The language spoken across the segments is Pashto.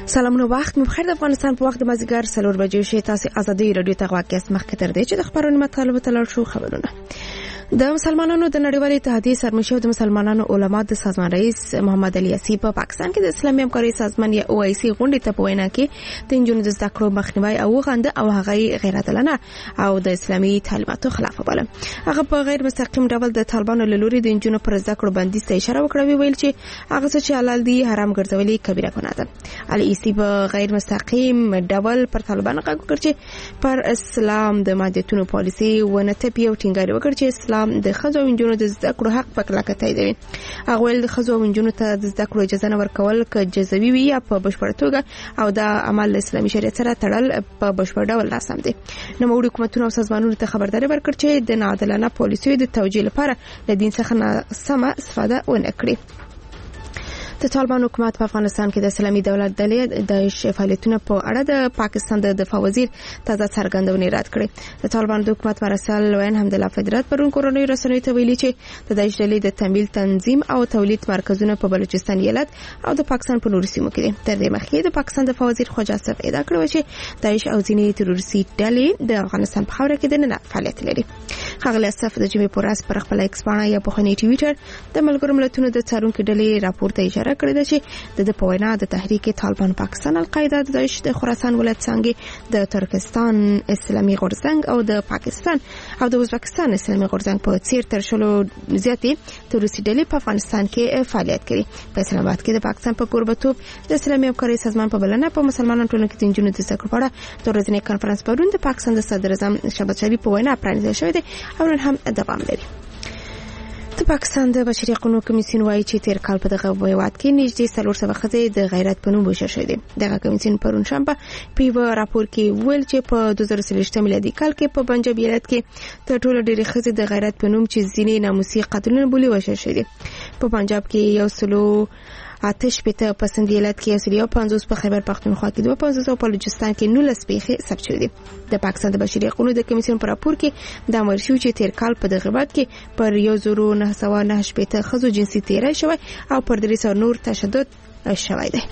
سلامونه وخت مو بخیر. د افغانستان په وخت د مازیګر 4 بجې شي. تاسو ازادي رادیو ته غواړئ مخکې تر دې چې د خبرونو مطالب تلل شو خبرونه. د مسلمانانو د نړیوالې اتحادیې سرمشر د مسلمانانو علما د سازمان رئیس محمد علي اسی په پاکستان کې د اسلامي همکارۍ سازمان یا OIC غونډې ته په وینا کې د انجونو د زده کړو مخنیوي او غند او هغه غیر عادلانه او د اسلامي تعلیماتو خلاف وباله. هغه په غیر مستقیم ډول د طالبانو له لوري د انجونو پر زده کړو بندیز ته اشاره وکړه، ویل چې هغه څه چې حلال دي حرام ګرځولي کبیره ګناه ده. علي اسی په غیر مستقیم ډول پر طالبانو غږ وکړ چې پر اسلام د محدودیتونو پالیسي ونه تپي او ټینګار وکړ چې اسلام د خزو انجونو د زده کړو حق په کلکه تاییدوي. هغه ویل د خزو انجونو ته د زده کړو اجازه نه ورکول ک جزوي وي یا په بشپړ توګه او د عمل اسلامي شریعت سره تړل په بشپړ ډول ناسم دي. نو حکومتونو او سازمانونو ته خبرداري ورکړ چې د ناعادلانه پالیسیو د توجیه لپاره له دین څخه سمه استفاده ونه کړي. د طالبان حکومت په افغانستان کې د اسلامي دولت ډلې د فعالیتونو په اړه د پاکستان د دفاع وزیر تازه څرګندونې رد کړې. د طالبان د حکومت مرسل وین حمدالله فدرات پرون کورونی رسنیو ته ویلي چې د داعش ډلې د تمویل تنظیم او تولید مرکزونه په بلوچستان ایالت او د پاکستان په نورو سیمو کې دي. تر دې مخکې د پاکستان دفاع وزیر خواجه اسف ادعا کړې چې داعش او ځینې تروریستي ډلې د افغانستان په خاوره کې د نه فعالیت لري. ښاغلی اسف د جمعې په ورځ پر خپل ایکس باندې یا په خونی ټویټر د ملګرو ملتونو د څارونکو ډلې راپور ته اشاره کړې ده چې د پوینا د تحریک طالبان پاکستان القاعده د داعش د خراسان ولایت څنګه د ترکستان اسلامي غورځنګ او د پاکستان او د ازبکستان اسلامي غورځنګ په څیر تر شلو زیاتې تروریستي ډلې په افغانستان کې فعالیت کوي. په اسلام آباد کې د پاکستان په کوربتوب د اسلامي همکارۍ سازمان په بلنه په مسلمانانو ټولنه کې د انجونو د زده کړو په اړه د ورځني کانفرنس پرون د پاکستان د صدر اعظم شهباز شریف په وینا پرانیستل شوی دی او نن هم دوام لري. د پاکستان د بشري حقوقو کمیسیون وایي چې تیر کال په دغه هیواد کې نږدې 400 ښځې د غیرت په نوم وژل شوې دي. دغه کمیسیون پرون شنبه په یو راپور کې ویل چې په 2023 میلادي کال کې په پنجاب ایالت کې تر ټولو ډېرې ښځې د غیرت په نوم چې ځینې ناموسي قتلونه بولي وژل شوې دي. په پنجاب کې 108 په سندھ ایالت کې 150 په خیبر پختونخوا کې 250 او په بلوچستان کې 19 پیښې ثبت شوې دي. د پاکستان د بشري حقوقو د کمیسیون په راپور کې د امر شو چې تیر کال په دغه هیواد کې پر 1998 ښځو جنسي تیری شوی او پر 300 نور تشدد شوی دی.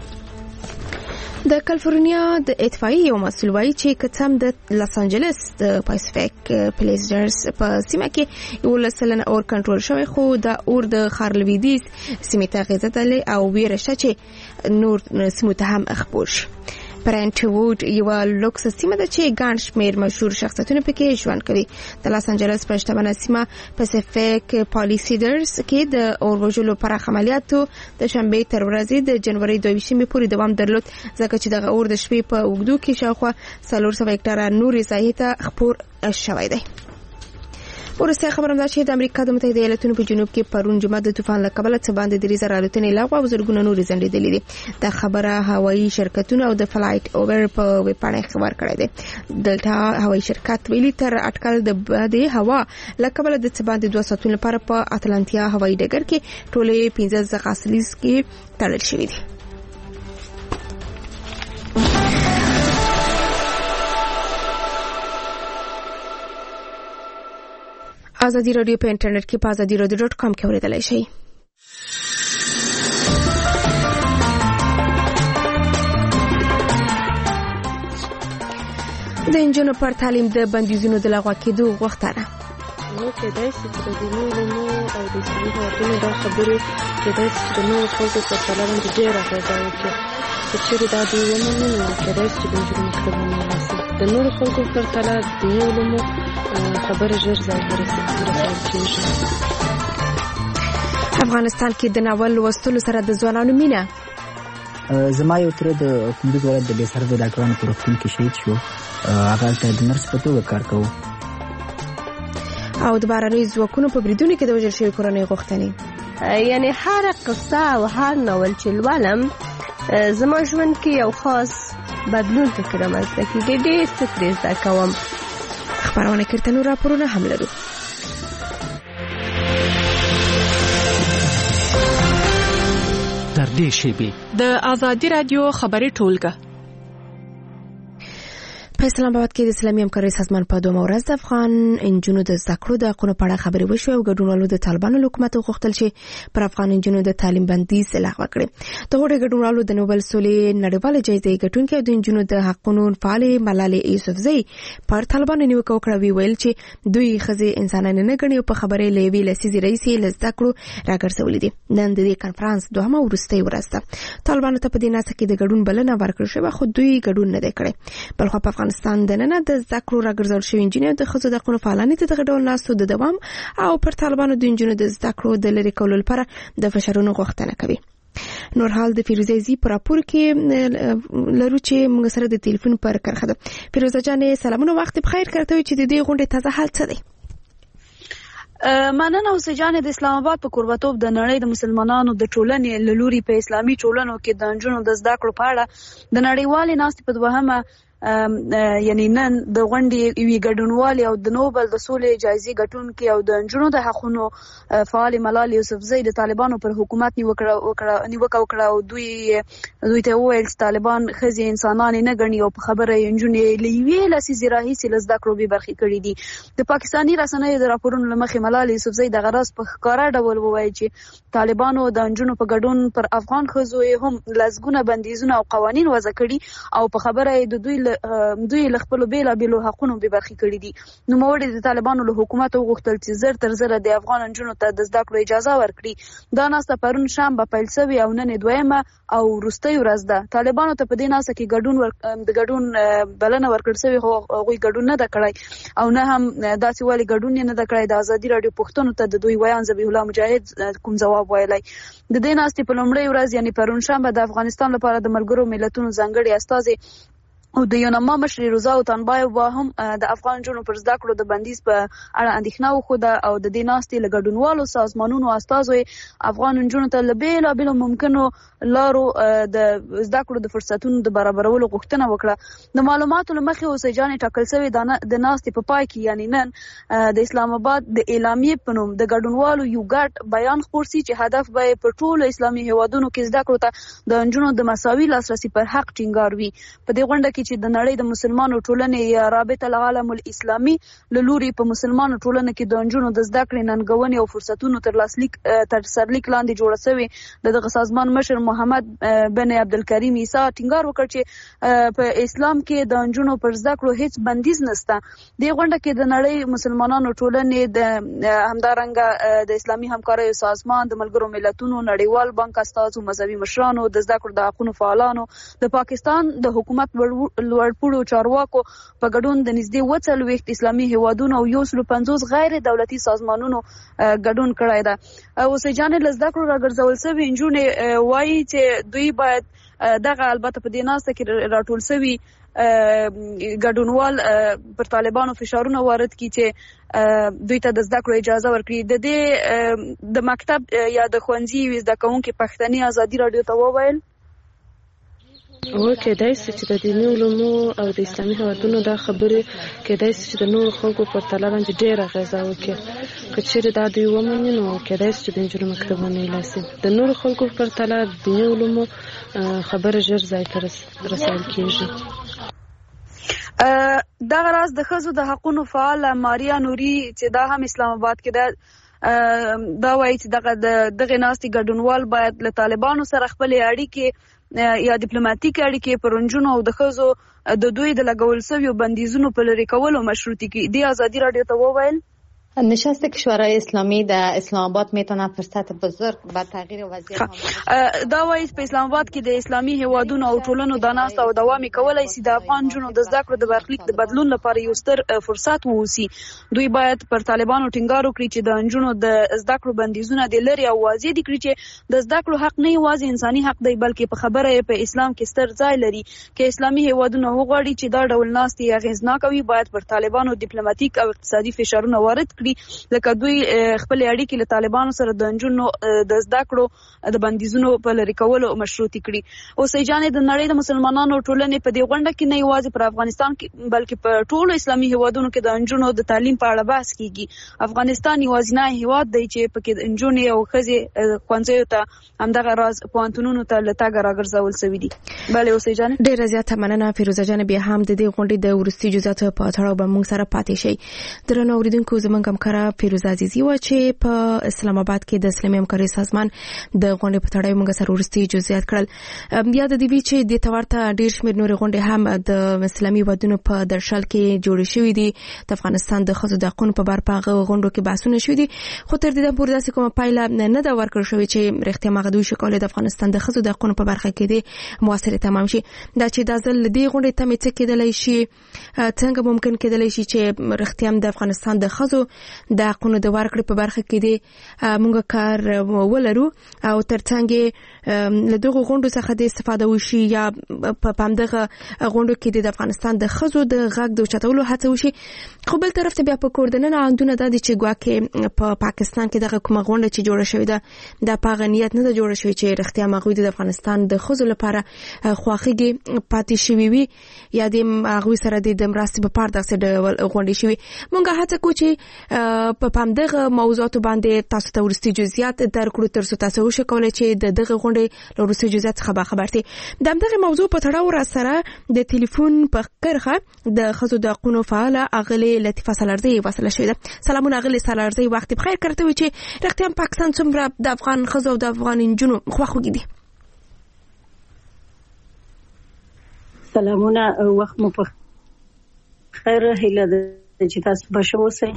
د کالیفورنیا د اطفائیې یو مسؤل وایي چې کتم د لاس انجلس د پاسفیک پلیزرز په سیمه کې 11 اور کنټرول شوی، خو د اور د خارلویدیز سیمه ته غځدل او ویره شته چې نور سیمه ته هم خپور شي. برنت وود یو لوکس سیمه ده چې ګڼ شمېر مشهور شخصیتونه پکې ژوند کوي. د لاس انجلس په شتمنه سیمه پاسفیک پالیسیدرز کې د اور وژلو پراخ عملیاتو د شنبې تر ورځې د جنوري 22 پورې دوام درلود، ځکه چې دغه اور د شپې په اوږدو کې شاوخوا 400 هکټاره نورې ساحې ته خپور شوی دی. ورسته خبرم ده چې د امریکا د متحده ایالاتونو په جنوب کې پرون جمعه د طوفان له کبله څه باندې 3,000 الوتنې لغوه او زرګونه نورې ځنډېدلې دي. د خبره هوایي شرکتونو او د فلایټ اوور په ویبپاڼه خبر کړی دی. دلته هوایي شرکت ویلي تر اټکل د باد هوا له کبله د څه باندې 2 ساعتونو لپاره په اتلانتیا هوایي ډګر کې ټولې 15 ځغاسلیز کې تړل شوي دي. ازادي رادیو په انټرنیټ کې په azadiراdio.com کې اوریدلای شئ. د انجونو پر تعلیم د بندیزونو د لغوه کېدو غوښتنه. نو کېدای شي چې د دیني علومو او د اسلامي هېوادونو دا خبرې کېدای شي چې د نورو خلکو په ساله باندې ډېر اغېزه وکړي. که چېرې دا دوی ومني نو کېدای شي چې د نجونو مکتبونه ورسي. د نورو خلکو په پرتله د دیني علومو خبره ژر ځای ته رسول کېږي. افغانستان کې د ناول لوستلو سره د ځوانانو مینه. زما یو تره د کندوز ولایت د بېسرده ډاکټرانو په روغتون کې شهید شو. هغه هلته د نرس په توګه کار کوو. او د بهرنیو ځواکونو په بریدونو کې د وژل شویو کورنیو غوښتنې. یعنی هر قصه او هر ناول چې لولم زما ژوند کې یو خاص بدلون فکر رامنځته کېږي. ډېر څه ترې زده کوم. خبرونه کې نور راپورونه هم لرو. تر دې شیبې د ازادي رادیو خبري ټولګه په اسلام آباد کې د اسلامي همکارۍ سازمان په دومره ورځ د افغان انجونو د زده کړو د حقونو په اړه خبرې وشوې او ګډونوالو د طالبانو حکومت غوښتل چې پر افغان انجونو د تعلیم بندیز لغوه کړي. د هغوی ګډونوالو د نوبل سولې نړیواله جایزې ګټونکې او د انجونو د حقونو فعالې ملالۍ یوسفزۍ پر طالبانو نیوکه وکړه. ویل چې دوی ښځې انسانان نه ګڼي او په خبرې له یوې لسیزې راهیسې له زده کړو راګرځولې دي. نن د دې کنفرانس دوهمه وروستۍ ورځ ده. طالبانو ته په دې ناسه کې د ګډون بلنه ورکړل شوې خو دوی ګډون نه دی کړی. بلخو په افغانستان د نن د زده کړو راګرځول شوی انجینر د ښځو د حقونو فعالانې ته دغه ډول ناستو د دوام او پر طالبانو د انجونو د زده کړو د لرې کولو لپاره د فشارونو غوښتنه کوي. نور حال د فیروزه زی پر راپور کې لرو چې موږ سره د ټلیفون پر کرخه ده. فیروزه جانې سلامونه، وخت بخیر. کړته چې د دې غونډې تازه حال څه دی؟ مننه اوسېجانې. د اسلام آباد په کوربتوب د نړۍ د مسلمانانو د ټولنې له لوري په اسلامي ټولنو کې د نجونو د زده کړو په اړه د نړیوالې ناستې په دوهمه یعنی نن د غونډې یوې ګډونوالې او د نوبل د سولې جایزې ګټونکې او د نجونو د حقونو فعال ملالۍ یوسفزۍ د طالبانو پر حکومت نیوکه وکړه او دوی ته وویل چې طالبان ښځې انسانان نه ګڼي او په خبره یې نجونې له یوې لسیزې راهیسې له زده کړو بې برخې کړي دي. د پاکستاني رسنیو د راپورونو له مخې ملالۍ یوسفزۍ دغه راز په ښکاره ډول وویل چې طالبانو د نجونو په ګډون پر افغان ښځو یې هم لسګونه بندیزونه او قوانین وضع کړي او په خبره یې د دوی له خپلو بېلابېلو حقونو بې برخې کړي دي. نوموړي د طالبانو له حکومت وغوښتل چې زر تر زره د افغان نجونو ته د زده کړو اجازه ورکړي. دا ناسته پرون شنبه پیل شوې او نن دویمه او وروستۍ ورځ ده. طالبانو ته په دې ناسته کې د ګډون بلنه ورکړل شوې خو هغوی ګډون نه ده کړی او نه هم داسې ولې ګډون یې نه ده کړی. د ازادي راډیو پوښتنو ته د دوی ویان ذبیح الله مجاهد کوم ځواب ویلی. د دې ناستې په لومړۍ ورځ یعنې پرون شنبه د افغانستان لپاره د ملګرو ملتونو ځانګړي استازي او د یونما مشر روزا او تنبایو هم د افغان جنونو پر زده کړو د بندیز په اړه اندېښنه وښوده او د دې ناستې له ګډونوالو سازمانونو استازو افغان جنونو ته له بېلابېلو ممکنو لارو د زده کړو د فرصتونو د برابرولو غوښتنه وکړه. د معلوماتو له مخې اوسېجانې ټاکل شوې د ناستې په پای کې یعنې نن د اسلام آباد د اعلامیې په نوم د ګډونوالو یو ګډ بیان خپور شي چې هدف به یې په ټولو اسلامي هیوادونو کې زده کړو ته د نجونو د مساوي لاسرسي پر حق ټینګار وي. په دې غونډه چې د نړۍ د مسلمانو ټولنې یا رابطه العالم الاسلامي له لوري په مسلمانو ټولنه کې د نجونو د زده کړې ننګونې او فرصتونو تر سرلیک لاندې جوړه شوې د دغه سازمان مشر محمد بن عبدالکریم عیسی ټینګار وکړ چې په اسلام کې د نجونو پر زده کړو هیڅ بندیز نشته. دې غونډه کې د نړۍ مسلمانانو ټولنې د همدارنګه د اسلامي همکاریو سازمان د ملګرو ملتونو نړیوال بانک استازو مذهبي مشرانو د زده کړو د حقونو فعالانو د پاکستان د حکومت لوړپوړو چارواکو په ګډون د نږدې 40 اسلامي هیوادونو او 150 غیر دولتي سازمانونو ګډون کړی ده. اوسېجانې له زده کړو راګرځول شوي نجونې وایي چې دوی باید دغه البته په دې ناسته کې راټول شوي ګډونوال پر طالبانو فشارونه وارد کړي چې دوی ته د زده کړو اجازه ورکړي. د دې د مکتب یا د ښوونځي زده کوونکي پښتني ازادي راډیو ته وویل کېدای شي چې د دیني علومو او د اسلامي هیوادونو دا خبرې کېدای شي چې د نورو خلکو په پرتله باندې ډېره اغېزه وکړي. که چېرې دا دوی ومني نو کېدای شي چې د نجونو مکتبونه یې لاسي. د نورو خلکو په پرتله د دیني علومو خبره ژر ځای ته رسول کېږي. دغه راز د ښځو د حقونو فعاله ماریا نوري چې دا هم اسلام آباد کې ده دا وایي چې دغه ناستې ګډونوال باید له طالبانو سره خپلې اړیکې یا ډیپلوماټیک اړیکې پر نجونو او د ښځو د دوی د لګول شویو بندیزونو په لرې کولو مشروطې کړي. دې ازادي راډیو ته وویل نشست کشورهای اسلامی در اسلام آباد میتونه فرصت بزرگ به تغییر وضعیت دا وایي په اسلام آباد کې د اسلامي هیوادونو او ټولنو د ناسته او دوام کولای شي د افغان جنونو د زده کړو د برخلیک د بدلون لپاره یو ستر فرصت ووسی. دوی باید پر طالبانو ټینګار وکړي چې د نجونو د زده کړو بندیزونه د لري او واضح دي کړي چې د زده کړو حق نه یوازې انساني حق دی بلکې په خبره یې په اسلام کې ستر ځای لري. کې اسلامي هیوادونو وغواړي چې دا ډول ناستې اغېزناک وي باید پر طالبانو ډیپلوماټیک او اقتصادي فشارونه وارد کړي دي لکه دوی خپل اړیکې له طالبانو سره د انجونو د زده کړو د بندیزونو په لري کولو مشروطي کړي. اوس ایجانې د نړۍ د مسلمانانو ټولنې په دې غونډه کې نه یوازې پر افغانستان کې بلکې په ټولو اسلامي هیوادونو کې د انجونو د تعلیم په اړه بحث کیږي. افغانستان یوازینی هیواد دی چې پکې انجونې او ښځې ښوونځیو ته همدغه راز پوهنتونونو ته له تګ راګرځول شوي دي. بله اوس ایجانې ډېره زیاته مننه فیروزه جان. بیا هم د دې غونډې د وروستي جزئیاتو په تړاو به موږ سره پاتې شي. درنو اوریدونکو زموږ همکاره فیروزه عزیزي وه چې په اسلام آباد کې د اسلامي همکارۍ سازمان د غونډې په تړاو موږ سره وروستي جزئیات کړل. بیا د دې وی چې د تورته ډېر شمېر نورې غونډې هم د اسلامي ودونو په درشل کې جوړې شوې دي. د افغانستان د ښځو د حقونو په باره په هغه غونډو کې بحثونه شوي دي، خو تر دې پورې داسې کومه پایله نه ده ورکړل شوې چې رښتیا هغه دوی شي کولی د افغانستان د ښځو د حقونو په برخه کې د مؤثرې تمام شي. دا چې دا ځل دې غونډې ته مې څه کېدلی شي، څنګه ممکن کېدلی شي چې رښتیا د افغانستان د ښځو د حقونو د ورکړې په برخه کې د موږ کار ولرو او ترڅنګ له دغه غونډو څخه د استفاده وشي یا په همدغه غونډو کې د افغانستان د ښځو د غږ د اوچتولو هڅه وشي. خو بل طرف ته بیا په کور دننه اندونه دا دي چې ګواکې په پاکستان کې دغه کومه غونډه چې جوړه شوې ده دا په هغه نیت نه ده جوړه شوې چې رښتیا هغوی د افغانستان د ښځو لپاره خواخوږي پاتې شوي وي یا د هغوی سره د مرستې په پاره داسې ډول غونډې شوي. موږ هڅه کوو چې په همدغه موضوعاتو باندې تاسو ته وروستي جزئیات درکړو تر څو تاسو وشئ کولی چې د دغه غونډې له وروستي جزئیات څخه باخبر شئ. د همدغې موضوع په تړاو را سره د ټلیفون په کرښه د ښځو د حقونو فعاله اغلې لطیفه سالارزۍ وصله شوې ده. سلامونه اغلې سالارزۍ، وخت بخیر. کرته وي چې رښتیا پاکستان څومره د افغان ښځو او د افغان نجونو خواخوږي دي؟ سلامونه، وخت مو په خیر. هیله ده چې تاسو به ښه اوسئ.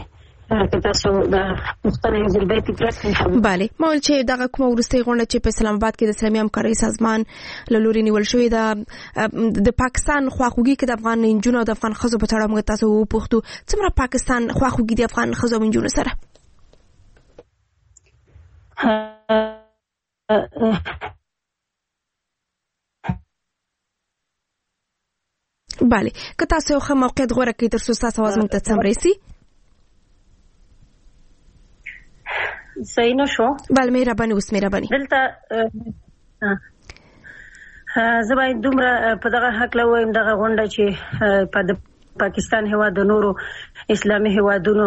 بله، ما ویل چې دغه کومه وروستۍ غونډه چې په اسلام آباد کې د اسلامي همکارۍ سازمان له لوري نیول شوې ده د پاکستان خواخوږي کې د افغان نجونو او د افغان ښځو په تړاو موږ تاسو وپوښتو څومره پاکستان خواخوږي د افغان ښځو او نجونو سره؟ بله، که تاسو یو ښه موقعیت غوره کړئ تر څو ستاسو اواز موږ ته څم رسي. صحیح نه شو؟ بله، مهرباني اوس مهرباني. دلته زه باید دومره په دغه هکله وایم دغه غونډه چې په پاکستان هیواد د نورو اسلامي هیوادونو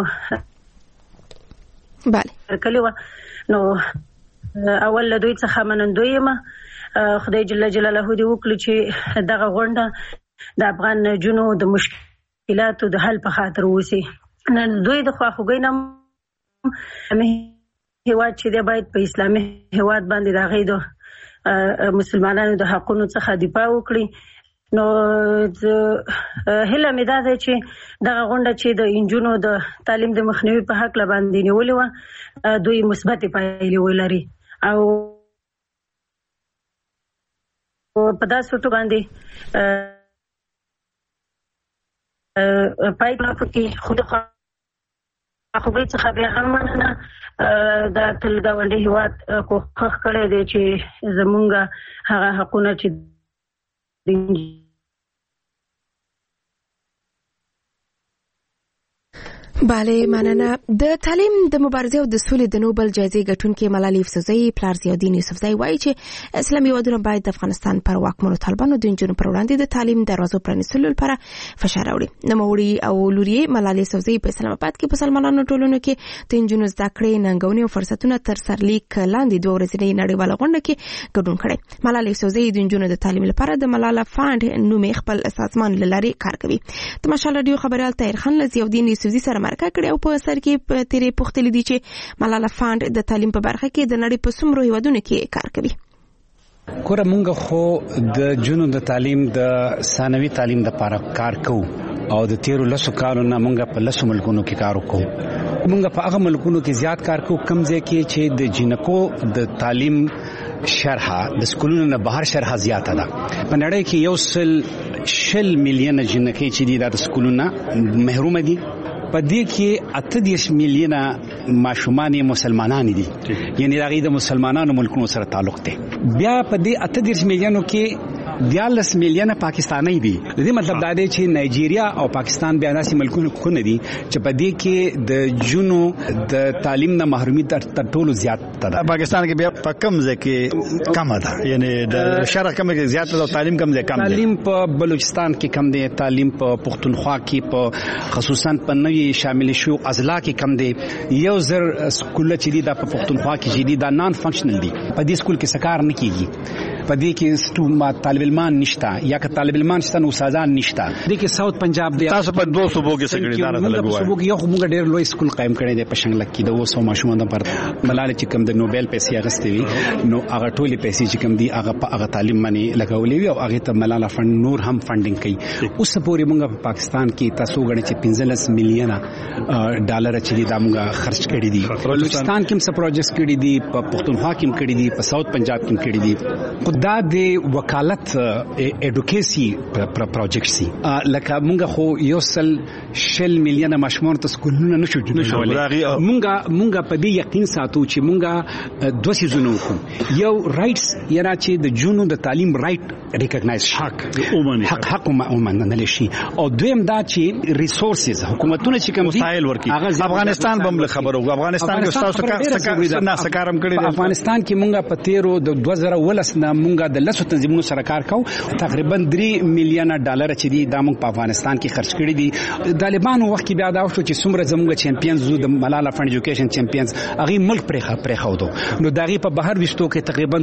بله کلی وه، نو اول له دوی څخه منندوی یم. خدای جل جلاله دې وکړي چې دغه غونډه د افغان نجونو د مشکلاتو د حل په خاطر وسی. نن دوی د خواخوږۍ نه هیواد چې دی باید په اسلامي هیواد باندې د هغې د مسلمانانو د حقونو څخه دفاع وکړي. نو هیله مې دا ده چې دغه غونډه چې د نجونو د تعلیم د مخنیوي په هکله باندې نیولې وه دوی مثبتې پایلې ولري او په داسې توګه باندې پای کې خود خواخوږۍ څخه بیا هم مننه. دا تل ګاونډي هیواد کوښښ کړی دی چې زمونږ هغه حقونه چې بله، مننه. د تعلیم د مبارزې او د سولې د نوبل جایزې ګټونکې ملالۍ یوسفزۍ پلار ضیاءالدین یوسفزۍ وایي چې اسلامي هیوادونه باید د افغانستان پر واکمنو طالبانو د نجونو پر وړاندې د تعلیم دروازو پرانیستلو لپاره فشار راوړي. نوموړي او لور یې ملالۍ یوسفزۍ په اسلام آباد کې په مسلمانانو ټولنو کې د نجونو زده کړې ننګونې او فرصتونه تر سرلیک لاندې دوه ورځنۍ نړیواله غونډه کې ګډون کړی. ملالۍ یوسفزۍ د نجونو د تعلیم لپاره د ملاله فانډ نومې خپل سازمان له لارې کار کوي. د مشال راډیو خبريال طاهر خان له ضیاءالدین یوسفزۍ سره مرکه کړې او په سر کې په تیرې پوښتلې دي چې ملاله فانډ د تعلیم په برخه کې د نړۍ په څومره هیوادونو کې کار کوي. کومه مونږ خو د جنونو د تعلیم د ثانوي تعلیم د لپاره کار کوو او د 13 کالو نه مونږ په 10 ملکونو کې کار وکړو. مونږ په هغه ملکونو کې زیات کار کوو کوم ځای کې چې د جنکو د تعلیم شرح د سکولونو نه بهر شرح زیاته ده. په نړۍ کې 1.6 میلیونه جنکې چې دي د سکولونو محروم دي. په دې کې 38 میلیونه ماشومان مسلمانان دي، یعنی هغه د مسلمانانو ملکونو سره تعلق دی. بیا په دې 38 میلیونو کې 14 میلیونه پاکستانی دي. د دې مطلب دا دی چې نایجیریا او پاکستان بیا داسې ملکونه دي چې په دې کې د جنو د تعلیم نه محرومي تر ټولو زیات ده. پاکستان کې بیا په کم ځای کې کم ده، یعنی د شرق کم کې زیات ده، تعلیم کم ځای کم ده. تعلیم په بلوچستان کې کم دی، تعلیم په پښتونخوا کې په خصوصا په نوي شامل شو اضلاع کې کم دی. 1000 سکول چې دي د پښتونخوا کې چې دي دا نان فنکشنل دي. په دې سکول کې سکار نه کیږي، په دې کې طالب علمان نشته یا که طالب علمان شته نو استادان نشته. دې کې ساوث پنجاب دی. تاسو په 2 صوبو کې سګریدار ته لګوي. صوبو کې یو موږ ډېر لوی سکول قائم کړی دی په شنګلک کې د وسو ماشومان لپاره. ملال چې کوم د نوبل پیسې اغستې وي نو هغه ټولې پیسې چې کوم دي هغه تعلیم باندې لګولې وي او هغه ته ملال فند نور هم فندینګ کوي. اوس پورې موږ په پاکستان کې تاسو غواړئ چې 15 میلیونه ډالر چې دا موږ خرج کړی دي. بلوچستان کې هم څه پروجیکټ کړی دي، په پښتونخوا کې هم کړی دي، په ساوث پنجاب کې هم کړی دي. خدای دې وکالت ایډوکیسی پروجیکټ سي لکه مونږ خو یو سل 100 میلیونه ماشومان ته سکولونه نشو جوړولای. مونږ په دې یقین ساتو چې مونږ دوه سيزونه وکړو. یو رائټس یعنی چې د جنو د تعلیم رائټ ریکګنایز حق ومنل شي، او دویم دا چې ریسورسز حکومتونه چې کوم وسایل ورکړي. افغانستان به هم خبرو، افغانستان کې تاسو نه سکارم کړی دی. افغانستان کې مونږ په 13 د 2019 نه مونږ د لسو تنظیمونو سره کار کوو. تقریبا 3 میلیونه ډالر چې دي دا موږ په افغانستان کې خرج کړی دي. طالبانو وخت کې بیا دا شو چې څومره زموږ چیمپیونز زو د ملاله فند ایجوکیشن چیمپیونز هغه ملک پرې خودو نو داغي په بهر وستو کې تقریبا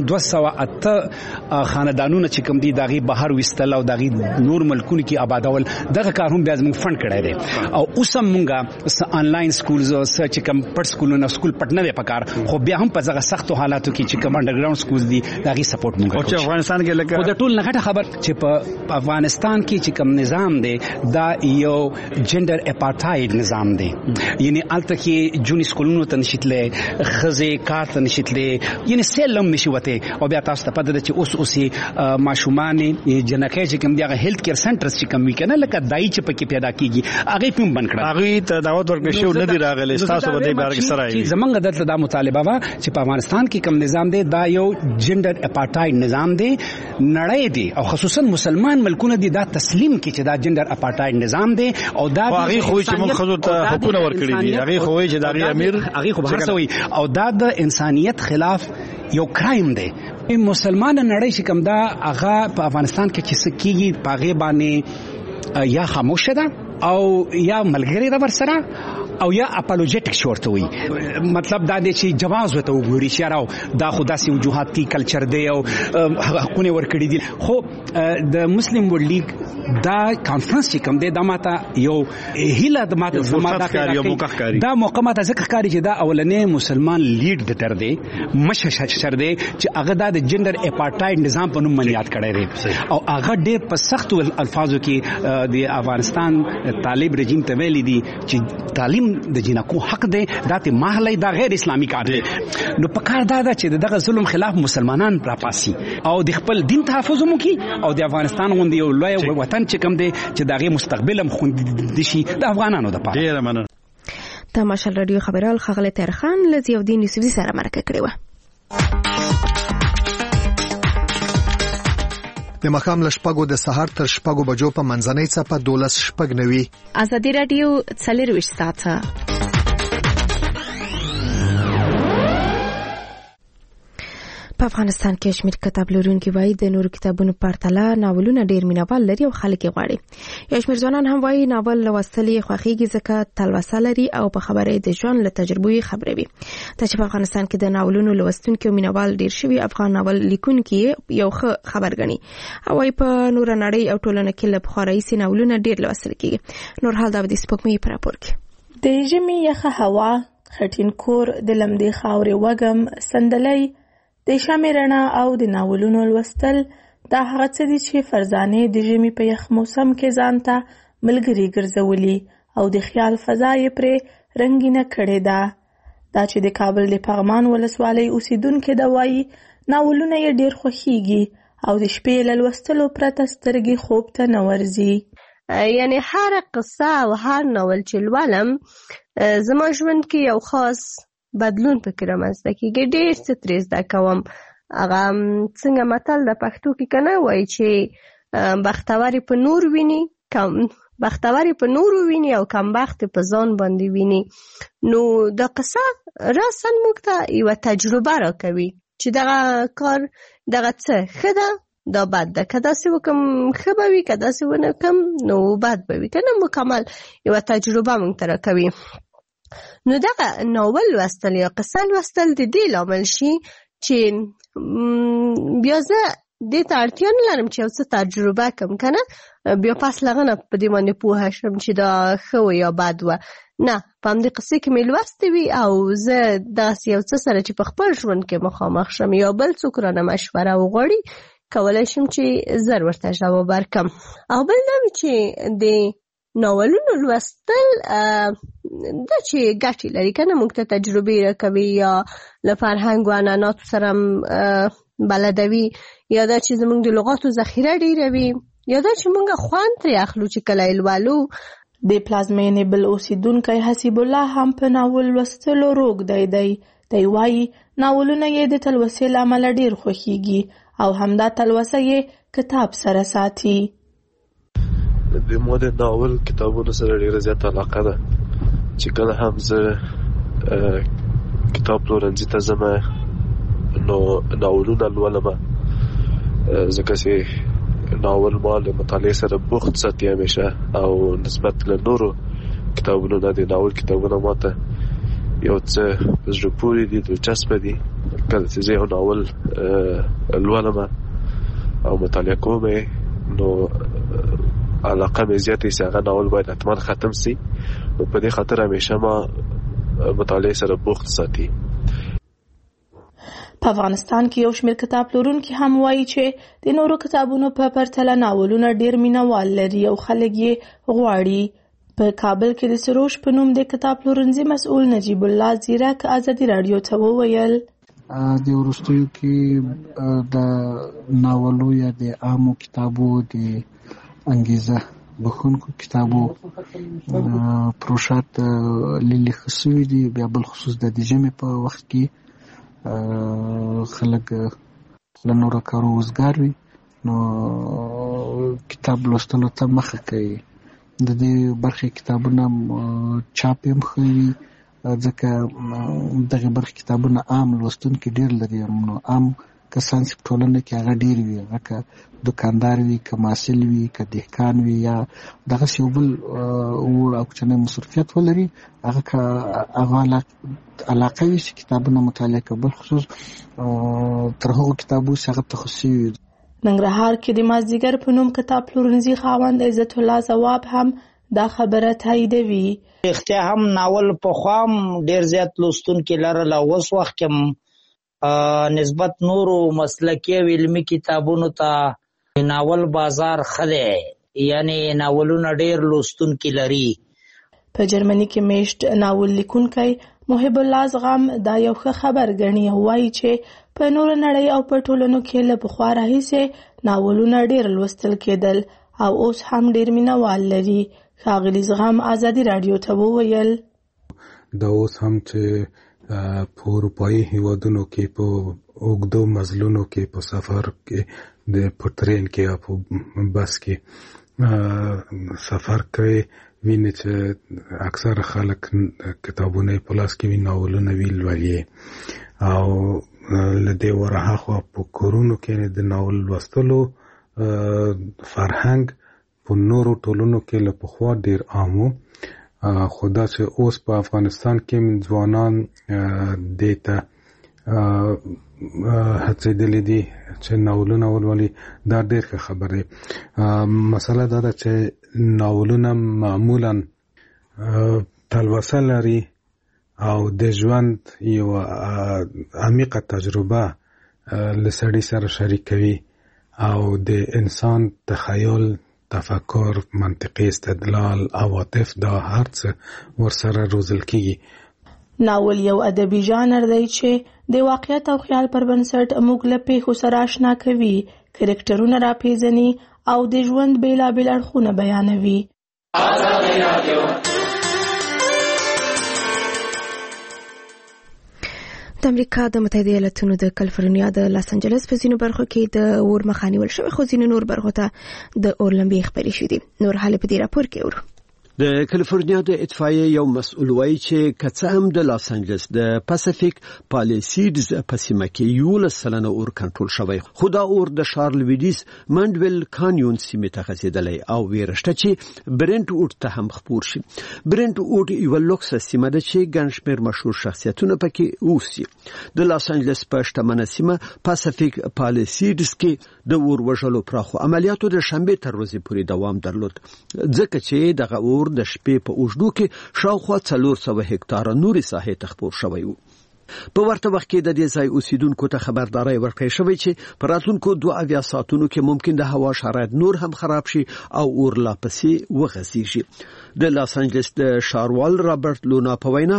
208 خاندانونه چې کوم دي داغي بهر وستل او داغي نور ملکونو کې آبادول. دغه کار هم بیا زموږ فند کړی دی. او اوس هم مونږه انلاین سکولز او چې کوم پټ سکولونه سکول پټ نه دی پکار، خو بیا هم په دغه سختو حالاتو کې چې کوم انډرګراوند سکولز دي داغي سپورټ مونږ کوو. افغانستان کې لکه د ټول نه خبر چې په افغانستان کې چې کوم نظام دی دا یو جندر اپارټاید نظام دی. یعنی الته کې جونی سکولونو ته نشیتلې، خزه کار ته نشیتلې، یعنی سلم نشي وته. او بیا تاسو ته پته ده چې اوس ماشومان جنکه چې کوم دیغه هیلث کیر سنټرز چې کوم وکنه لکه دای چې پکې پیدا کیږي هغه پم بند کړه. هغه ته دعوت ورکړل شو نه دی راغلی. تاسو به دې بار کې سره ای زمونږ دلته دا مطالبه وا چې په افغانستان کې کوم نظام دی دا یو جندر اپارټاید نظام دی. نړۍ دی او خصوصا مسلمان ملکونه دي دا تسلیم کی چې دا جندر اپارټاید نظام دی. او دا هغه خو چې موږ خزو ته حقونه ورکړي دي، هغه خو چې دا امیر هغه خو بهر سوی او دا د انسانیت خلاف یو کرایم دی. مسلمان نړۍ چې کوم دا هغه په افغانستان کې چې سکیږي پاغه باندې یا خاموش ده او یا ملګری ده ورسره او یا اپولوجیټک شورت وي. مطلب دا دی چې جواز وته وګوري چې راو دا خدا سي وجوهات کی کلچر دی او حقونه ورکړي دي. خو د مسلم ورلد لیگ دا کانفرنس چې کوم دی دا ماته یو هیله د ماته زماده کوي. دا موقع ماته ځکه ښکاري چې دا اولنې مسلمان لیډ د تر دی مشر دی چې هغه د جندر اپارټاید نظام په نوم یاد کړی دی او هغه ډېر په سختو الفاظو کې د افغانستان طالب رژیم ته ویلي دي چې تعلیم د جنکو حق دی، دا ته محلي دا غیر اسلامي کار دی. نو په کار دا چې دغه ظلم خلاف مسلمانان راپاسي او د خپل دین تحفظ وکړي او د افغانستان غوندي یو لوی وطن چې کوم دی چې دغه مستقبل هم خوندي شي د افغانانو د پاره. ډیر مننه. تماشا رادیو خبرال خغله ترخان لزی الدین یوسفی سره مرکه کړې و. د مخام لشپګو د سحر تر شپګو بجو په منځنۍ څپه 12:09. ازادي رادیو 24 ساعته. په افغانستان کې شمیر کتاب لرونکي وایي د نورو کتابونو پرتله ناولونه ډیر مینوال لري او خلک یې غواړي. یو شمیر ځوانان هم وایي ناول لوستل یې خوښیږي ځکه تلوسه لري او په خبرې د ژوند له تجربو یې خبروي. ته چې په افغانستان کې د ناولونو لوستونکي او مینوال ډیر شوي، افغان ناول لیکونکي یو ښه خبر ګڼي او وايي په نور نړۍ او ټولنه کې له پخوا راهیسې ناولونه ډیر لوستل کېږي. نور حال دا د سپوږمۍ په راپور کې د ژمي یخه هوا، خټین کور، د لمدې خاورې وږم، سندلۍ، د شمع رڼا او د ناولونو لوستل دا هغه څه دي چې فرزانې د ژمي په یخ موسم کې ځان ته ملګري ګرځولي او د خیال فضا یې پرې رنګینه کړې ده. دا چې د کابل د پغمان ولسوالۍ اوسیدونکې ده وایي ناولونه یې ډېر خوښیږي او د شپې له لوستلو پرته سترګې خوب ته نه ورځي. یعنی هر قصه او هر ناول چې لولم زما ژوند کې یو خاص بدلون پکې رامنځته کېږي. ډېر څه ترې زده کوم هغه څنګه متل د پښتو کې کنه وایي چې بختوري په نور ویني او کمبخت په ځان باندې ویني. نو د قصه راساً موږ ته یوه تجربه راکوي چې دغه کار دغه څه ښه ده دا بد ده، که داسې وکم ښه به وي، که داسې ونه کم نو بد به وي، که نه مکمل یوه تجربه موږ ته راکوي. نو دغه ناول لوستل یا قصه لوستل د دې لامل شي چې بیا زه دې ته اړتیا نه لرم چې یو څه تجربه کم کنه بیا پس لغنه په دې باندې پوهه شم چې دا ښه و یا بد و. نه، په همدې قصې کې مې لوستې وي او زه داسې یو څه سره چې په خپل ژوند کې مخامخ شم یا بل څوک رانه مشوره وغواړي کولی شم چې زر ورته ځواب ورکړم. او بل دا چې د ناولونو لوستل دا چې ګټې لري که نه موږ ته تجربې راکوي یا له فرهنګ و عنعناتو سره بلدوي، یا دا چې زموږ د لغاتو ذخیره ډېروي، یا دا چې موږ خوند ترې اخلو چې کله یې لولو. د پلازمینې بل اوسیدونکی حسیب الله هم په ناول لوستلو روږدی دی. دی وایي ناولونه یې د تلوسې له امله ډېر خوښیږي او همدا تلوسه یې کتاب سره ساتي. د مو د ناول کتابونو سره ډېره زیاته علاقه ده چې کله هم زه کتاب پلورنځي ته ځم نو ناولونه لولم، ځکه چې ناول ما له مطالعې سره بوخت ساتي همیشه او نسبت له نورو کتابونو نه د ناول کتابونه ماته یو څه په زړه پورې دي، دلچسپه دي. کله چې زه یو ناول لولم او مطالعه کوم نو علاقه مې زیاته چې هغه ناول باید حتما ختم سي، نو په دې خاطر همیشه ما مطالعه سره بوخت ساتي. په افغانستان کې یو شمېر کتاب پلورونکي هم وایي چې د نورو کتابونو په پرتله ناولونه ډېر مینوال لري او خلک یې غواړي. په کابل کې د سروش په نوم د کتاب پلورنځي مسؤل نجیب الله زیرک ازادي راډیو ته وویل د وروستیو کې د ناولو یا د عامو کتابو د انګیزه بخونکو کتابو پروشات لیلی خصوی دي. بیا بل خصوص د ژمي په وخت کې خلک له نورو کارو وزګار وي نو کتاب لوستلو ته مخه کوي. د دې برخې کتابونه چاپ هم ښه وي ځکه دغه برخې کتابونه عام لوستونکي ډېر لري. نو عام کسان چې په ټولنه کې هغه ډېر وي، هغه که دوکاندار وي، که محصل وي، که دهقان وي، یا دغسې یو بل وړ او کوچنی مصروفیت ولري، هغه که هغه علاقه وي چې کتابونه مطالعه کوي، بل خصوص تر هغو کتابو چې هغه تخصصي وي. ننګرهار کې د مازدیګر په نوم کتاب پلورنځي خاوند عزت الله ځواب هم دا خبره تاییدوي. اختیا هم ناول پخوا هم ډېر زیات لوستونکي لرل او اوس وخت کې نسبت نورو مسلکي او علمي کتابونو ته ناول بازار ښه دی، یعنې ناولونه ډېر لوستونکي لري. په جرمني کې میشت ناول لیکونکی محب الله زغم دا یو ښه خبر ګڼي او وایي چې په نورو نړۍ او په ټولنو کې له پخوا راهیسې ناولونه ډېر لوستل کېدل او اوس هم ډېر مینوال لري. ښاغلي زغم ازادي راډیو ته وویل دا اوس هم چې په اروپایي هیوادونو کې په اوږدو مزلونو کې په سفر کې په ټرین کې یا په بس کې سفر کوي ویني چې اکثر خلک کتابونه په لاس کې وي، ناولونه وی لولي او له دې ورهاخوا په کورونو کې د ناول لوستلو فرهنګ په نورو ټولنو کې له پخوا ډېر عام و، خو دا چې اوس په افغانستان کې ځوانان دې ته هڅېدلي دي چې ناولونه ولولي، دا ډېر ښه خبر دی. مسله دا ده چې ناولونه معمولا تلوسه لري او د ژوند یو عمیقه تجربه له سړي سره شریکوي او د انسان تخیل، تفکر، منطقي استدلال، عواطف دا هر څه ورسره روزل کیږي. ناول یو ادبي ژانر دی چې د واقعیت او خیال پر بنسټ موږ له پیښو سره آشنا کوي، کرکټرونه راپېژني او د ژوند بېلابېل اړخونه بیانوي. د امریکا د متحده ایالاتونو د کالیفورنیا د لاس انجلس په ځینو برخو کې د اور مخه نیول شوې، خو ځینو نور برخو ته د اور لمبې خپرې شوې دي. نور حال په دې راپور کې اورو. د کالیفورنیا د اطفائیې یو مسؤل وایي چې کڅ هم د لاس انجلس د پاسفیک پالیسیډز په سیمه کې 11% اور کنټرول شوی، خو دا اور د ښار لویدیز منډویل کانیون سیمه ته غځېدلی او ویرشته چې برنت ووډ ته هم خپور شي. برنت ووډ یو لوکس سیمه ده چې ګڼ شمېر مشهور شخصیتونه پکې اوسي. د لاس انجلس په شتمنه سیمه پاسفیک پالیسیډز کې د اور وژلو پراخو عملیاتو د شنبې تر ورځې پورې دوام درلود، ځکه چې دغه اور د شپې په اوږدو کې شاوخوا 400 هکتاره نوري ساحې ته خپور شوی و. په ورته وخت کې د دې ځای اوسیدونکو ته خبرداري ورکړې شوې چې په راتلونکو 2 ساعتونو کې ممکن د هوا شرایط نور هم خراب شي او اور لا پسې وغځيږي. د لاس انجلس د شاروال رابرټ لونا په وینا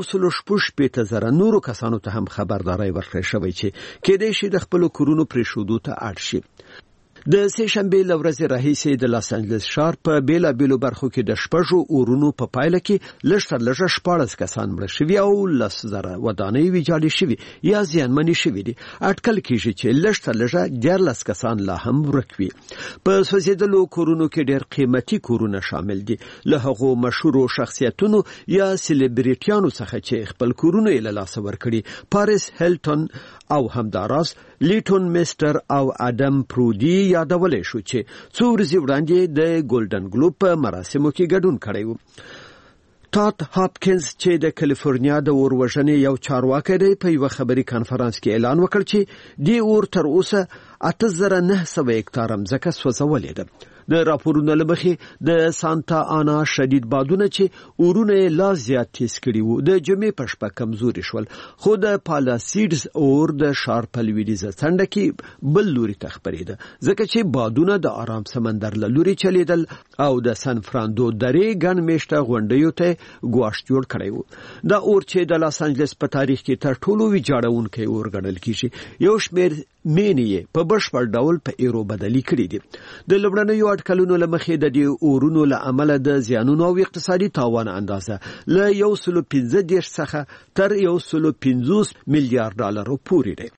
1.8 نورو کسانو ته هم خبرداري ورکړې شوې چې کېدای شي د خپل کورونو پریښودو ته اړ شي. د سه شنبې لورځ راهیسې د لاس انجلس ښار په بیلا بیلو برخو کې د شپږو اورونو په پایله کې لږ تر لږه 14 کسان مړه شوي او 10,000 ودانۍ ویجاړې شوي یا زیانمنې شوي دي. اټکل کېږي چې لږ تر لږه 14 کسان لا هم ورک وي. په سوځېدلو کورونو کې ډېر قیمتي کورونه شامل دي، له هغو مشهورو شخصیتونو یا سلیبریټیانو څخه چې خپل کورونه یې له لاسه ورکړي. پاریس هیلټن او همداراز لیټون میستر او ادم پرودي یادولې شو چې څو ورځې وړاندې د ګولډن ګلوب په مراسمو کې ګډون کړی و. ټات هاپکینز چې د کالیفورنیا د اور وژنې یو چارواکي دی په یو خبري کانفرنس کې اعلان وکړ چې د اور تر اوسه 8900 هکتاره ځمکه سوځولې ده. د راپورونو لمخې د سانتا آنا شدید بادونه چې اورونه لا زیات تیز کړي وو د جمعې په شپه کمزوري شول، خو د پالاسیډز اور د ښار په لویدیځه څنډه کې بل لوري ته خپرېده، ځکه چې بادونه د آرام سمندر له لوري چلیدل او د سان فرانسیسکو درې ګڼ میشته غونډیو ته ګواښ جوړ کړی و. دا اور چې د لاس انجلس په تاریخ کې تر ټولو ویجاړونکی اور ګڼل کیږي، یو شمېر مینې په بشپړ ډول په ایرو بدلی کړي دي. د لومړنیو اټکلونو له مخې د دې اورونو له امله د زیانونو او اقتصادي تاوان اندازه له 115 څخه تر 150 میلیارډ ډالر پورې ده.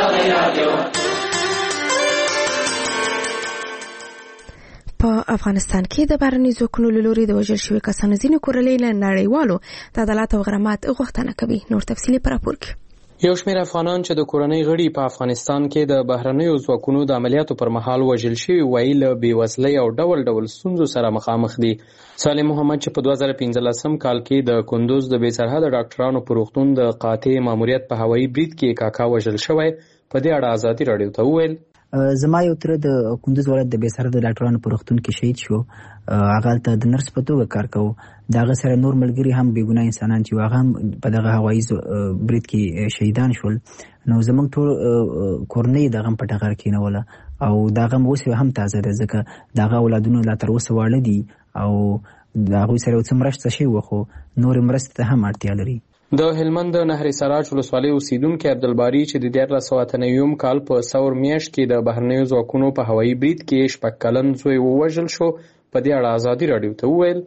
په افغانستان کې د بهرني ځواکونو له لوري د وژل شوي کسانو ځینې کورنۍ له نړیوالو د عدالت او غرامت غوښتنه کوي. نور تفصیلي په راپور کې. یو شمېر افغانان چې د کورنۍ غړي په افغانستان کې د بهرنیو ځواکونو د عملیاتو پر مهال وژل شوي وایي له بېوزلۍ او ډول ډول ستونزو سره مخامخ دي. سالم محمد چې په 2015 کال کې د کندوز د بې سرحده ډاکټرانو په روغتون د قاطع ماموریت په هوایي برید کې کاکا وژل شوی، په دې اړه ازادي راډیو ته وویل زما یو تره د کندوز ولایت د بې سرحده ډاکټرانو په روغتون کې شهید شو. هغه هلته د نرس په توګه کار کوو. د هغه سره نور ملګري هم بې ګناه انسانان چې هغه هم په دغه هوایي برید کې شهیدان شول. نو زموږ ټول کورنۍ د غم په ټغر کېنوله او دا غم اوس هم تازه ده، ځکه د هغه اولادونه لا تر اوسه واړه دي او د هغوی سره څه مرسته شوې وه، خو نورې مرستې ته هم اړتیا لري. د هلمند د نهر سراج ولسوالۍ اوسیدونکی عبدالباري چې د 1998 کال په ثور میاشت کې د بهرنیو ځواکونو په هوایي برید کې 6 کلن زوی ووژل شو، په دې اړه ازادي راډیو ته وویل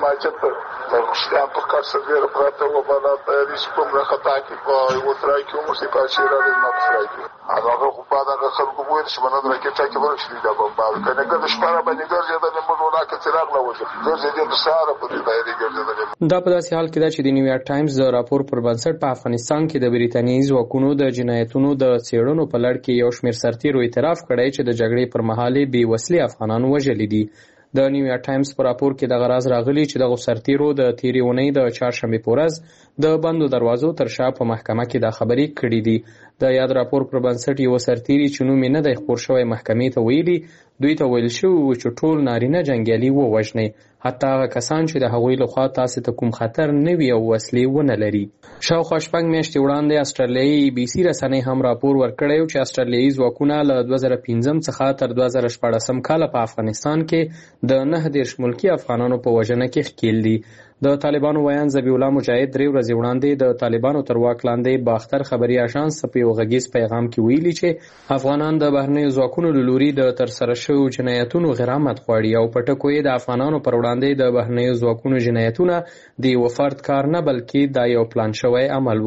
مشتیان په کار سره پراته و بالا په ریسکوم را خطا کې په وترای کې مو سي پاتې راځي نو پسرای کې هغه خو په دا خلکو وایي چې باندې راکټه کې ورشي دا بمبار کنه که د شپاره باندې ګرځي د موږ ولاکه څراغ لا وځي ګرځي د ساره په دې دایره ګرځي. دا په داسې حال کې ده چې د نیویارک ټایمز د راپور پر بنسټ په افغانستان کې د بریتانیایي ځواکونو د جنایتونو د څېړنو په لړ کې یو شمېر سرتیرو اعتراف کړی چې د جګړې پر مهال بې وسلې افغانان وژلي دي. د نیویارک ټایمز په راپور کې دغه راز راغلی چې دغه سرتیرو د تیرې اونۍ د چهارشنبې په ورځ د بندو دروازو تر شا په محکمه کې دا خبرې کړې دي. د یاد راپور پر بنسټ یو سرتیري چې نوم یې نه دی خپور شوی محکمې ته ویلي دوی ته ویل شوي و چې ټول نارینه جنګیالي ووژنئ، حتی هغه کسان چې د هغوی لخوا تاسې ته کوم خطر نه وي او وسلې ونه لري. شاوخوا 6 میاشتې وړاندې استرالیایي BBC رسنۍ هم راپور ورکړی و چې استرالیایي ځواکونه له 2015 څخه تر 2014 کاله په افغانستان کې د 19 ملکي افغانانو په وژنه کې ښکېل دي. د طالبانو ویان ذبیح الله مجاهد 3 ورځې وړاندې د طالبانو تر واک لاندې باختر خبري اژانس په یو غږیز پیغام کې ویلي چې افغانان د بهرنیو ځواکونو له لوري د ترسره شویو جنایتونو غرامت غواړي او په ټکو یې د افغانانو پر وړاندې د بهرنیو ځواکونو جنایتونه د یو فرد کار نه بلکې دا یو پلان شوی عمل و.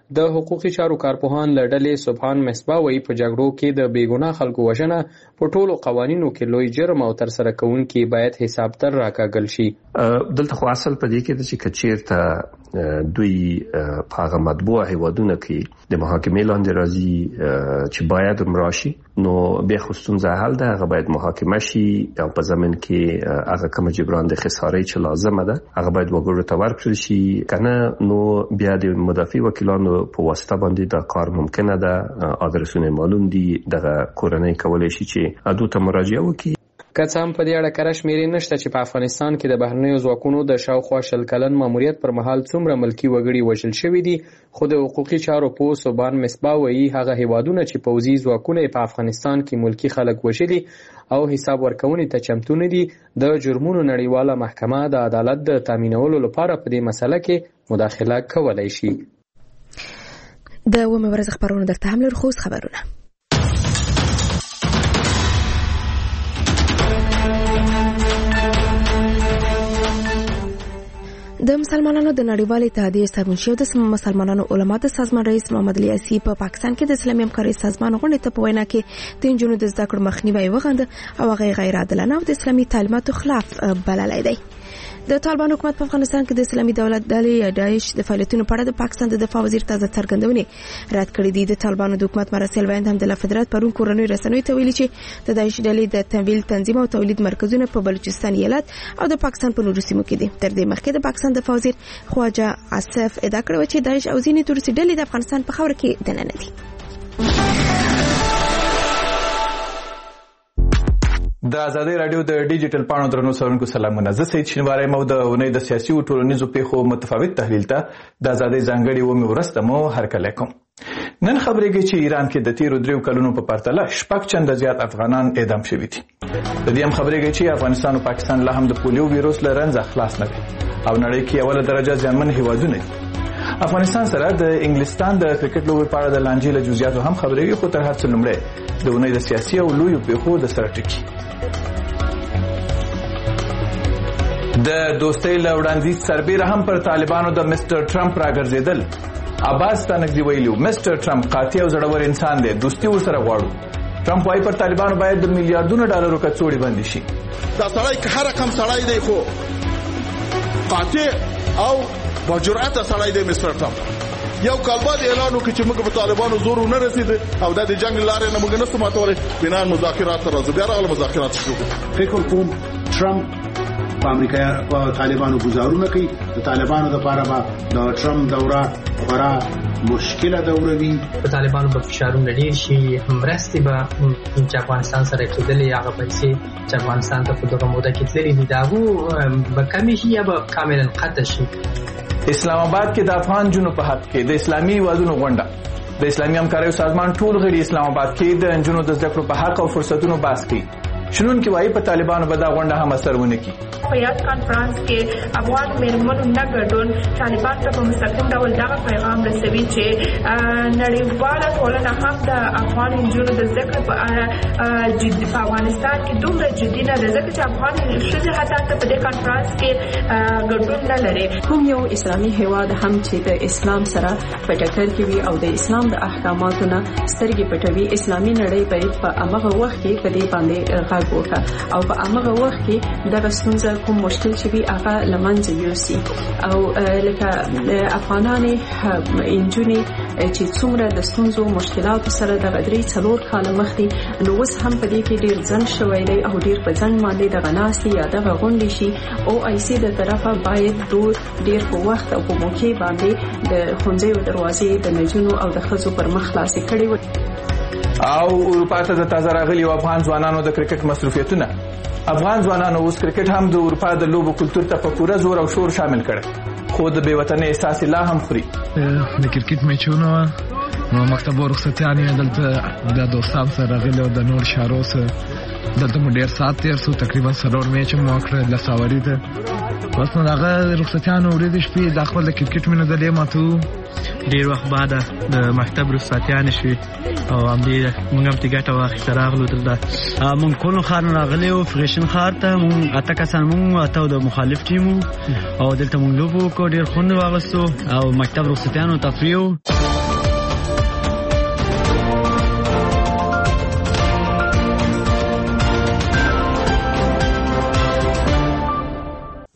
د حقوقي چارو کارپوهان له ډلې سبحان مصباح وایي په جګړو کې د بېګناه خلکو وژنه په ټولو قوانینو کې لوی جرم او ترسره کوونکي باید حساب تر راکاږل شي. دلته خو اصل په دې کې د چې کچیرته دوی په هغه مطبوعه هیوادونو کې د محاکمې لاندې راځي چې باید راشي نو بیا خو ستونزه حل ده، هغه باید محاکمه شي او په زمن کې هغه کوم جبران د خسارې چې لازمه ده هغه باید وګړو ته ورکړل شي، کنه نو بیا د مدافع وکیلانو په واسطه باندې دا کار ممکنه ده. ادرسونه معلوم دي، دغه کورنۍ کولای شي چې ادو ته مراجعه وکړي. که څه هم په دې اړه کره شمېرې نشته چې په افغانستان کې د بهرنیو ځواکونو د شاوخوا 100 کلن ماموریت پر مهال څومره ملکي وګړي وژل شوي دي، خو د حقوقي چارو پوه سبحان مصباح وایي هغه هیوادونه چې پوځي ځواکونه په افغانستان کې ملکي خلک وژلي او حساب ورکونې ته چمتو نه دي، د جرمونو نړیواله محکمه د عدالت د تامینولو لپاره په دې مسله کې مداخله کولای شي. د ومه ورځ خبرونه درته هم لرو، خو خبرونه د مسلمانانو د نړیوالې اتحادیې سازمان او د مسلمانانو علما د سازمان رئیس محمد علي اسی په پاکستان کې د اسلامي همکارۍ سازمان غونډې ته په وینا کې د نجونو د زده کړو مخنیوي وغنده او هغه غیر عادلانه او د اسلامي تعلیماتو خلاف بللی دی. د طالبان حکومت په افغانستان کې د اسلامي دولت ډلې یا داعش د فعالیتونو په اړه د پاکستان د دفاع وزیر تازه څرګندونې رد کړې دي. د طالبانو د حکومت مرسل ویاند حمدالله فدرات پرون کورنۍ رسنیو ته ویلي چې د داعش ډلې د تمویل تنظیم او تولید مرکزونه په بلوچستان ایالت او د پاکستان په نورو سیمو کې دي. تر دې مخکې د پاکستان دفاع وزیر خواجه عاصف ادعا کړې چې داعش او ځینې تروریستي ډلې د افغانستان په خاوره کې دننه دي. د ازادي رادیو د ډیجیټل پاڼو درنو سرونکو سلامونه. زه سید شینواری مو د اونۍ د سیاسي او ټولنیزو پیښو متفاوت تحلیل ته د ازادي ځانګړي و ورسته مو هرکله کوم. نن خبرېږي چې ایران کې د تیرو 3 کلونو په پرتله شپږ چنده زیات افغانان اعدام شوي دي. د دې هم خبرېږي چې افغانستان او پاکستان لا هم د پولیو ویروس له رنځه خلاص نه دي او نړۍ کې اوله درجه ځانمن هیوادونه دي. افغانستان سره د انګلستان د کرکټ لوبې په اړه د لانجې له جزئیاتو هم خبرېږي، خو تر هر څه لومړی د اونۍ د سیاسي او لویو پیښو د سره ټکی. د دوستۍ له وړاندیز سربیره هم پر طالبانو د مستر ټرمپ راګرځېدل. عباس تنګدي ویلو مستر ټرمپ قاطع او زړور انسان دی، دوستي ورسره غواړو. ټرمپ وايي پر طالبانو باید د میلیارډونو ډالرو کڅوړې بندي شي. دا سړی که هر رقم سړی دی خو قاطع او با جرأت سړی دی مستر ټرمپ. یو کال بعد اعلان وکړي چې موږ په طالبانو زور نه رسید او د جنگ لارې نه موږ نه سماتولې، بنا مذاکرات راځي. بیا راغله مذاکرات شروع. فکر کوم ټرمپ په امریکا په طالبانو گزارونه کوي. د طالبانو لپاره به د ټرمپ دوره خورا مشکله دوره وي. په طالبانو په فشارونه ډیر شي، همرستي به چې افغانستان سره کېدلې هغه پیسې چې افغانستان ته په دغه موده کې تللې دي دا به کمې شي یا به کاملا قطع شي. اسلام آباد کې د افغان جنو په حق کې د اسلامي هیوادونو غونډه. د اسلامي همکارۍ سازمان ټول غړي اسلام آباد کې د جنو د زده کړو په حق او فرصتونو بحث کوي. شنون کې وایي په طالبانو به دا غونډه هم اثر ونه کړي. په یاد کانفرنس کې افغان میرمنو نه ګډون طالبان ته په مستقیم ډول دغه پیغام رسوي چې نړیواله ټولنه هم د افغان نجونو د زده کړې په اړه جدي په افغانستان کې دومره جدي نه ده، ځکه چې افغان ښځې حتی په دې کانفرنس کې ګډون نه لري. کوم یو اسلامي هیواد هم چې د اسلام سره په ټکر کې وي او د اسلام د احکاماتو نه سترګې پټوي، اسلامي نړۍ باید په هغه وخت کې په دې باندې غږ وکړي او په هغه وخت کې دغه ستونزه کوم مشکل چې وي هغه لمنځه یوسي. او لکه افغانان انجونې چې څومره د ستونزو مشکلاتو سره د 3-4 کال مخکې نو اوس هم په دې کې ډیر ځنډ شوی دی او ډیر په ځنډ باندې دغه ناستې یا دغه غونډې شي او آیسي د طرفه باید ډیر په وخت او په موقع باندې د ښوونځیو دروازې د نجونو او د ښځو پر مخ خلاصې کړي وي. او اروپا ته د تازه راغلي افغان ځوانانو د کرکټ مصروفیتونه. افغان ځوانانو اوس کرکټ هم د اروپا د لوبو کلتور ته په پوره زور او شور شامل کړي، خو د بې وطنۍ احساس لا هم خوري. د کرکټ میچونو نو مکتب ورخصتیانې دلته د دوستان سره راغلي او د نور شارو سره دلته مو ډېر ساعت تېر سو، تقریبا 4 میچ مو وکړه د ساوري ته. بس نو هغه رخصتیانو ورځې شپې د خپل کرکټ مینه د دې ماتو ډیر وخت بعد د مکتب رخصتیان شوي او همدې موږ هم ټکټ واخیسته راغلو دلته. موږ کونو ښار نه راغلي وو، فریشن ښار ته. موږ 8 کسان موږ 8 د مخالف ټیم او دلته موږ لوبو وکړو، ډېر خوند واخیستو او مکتب رخصتیانو تفریح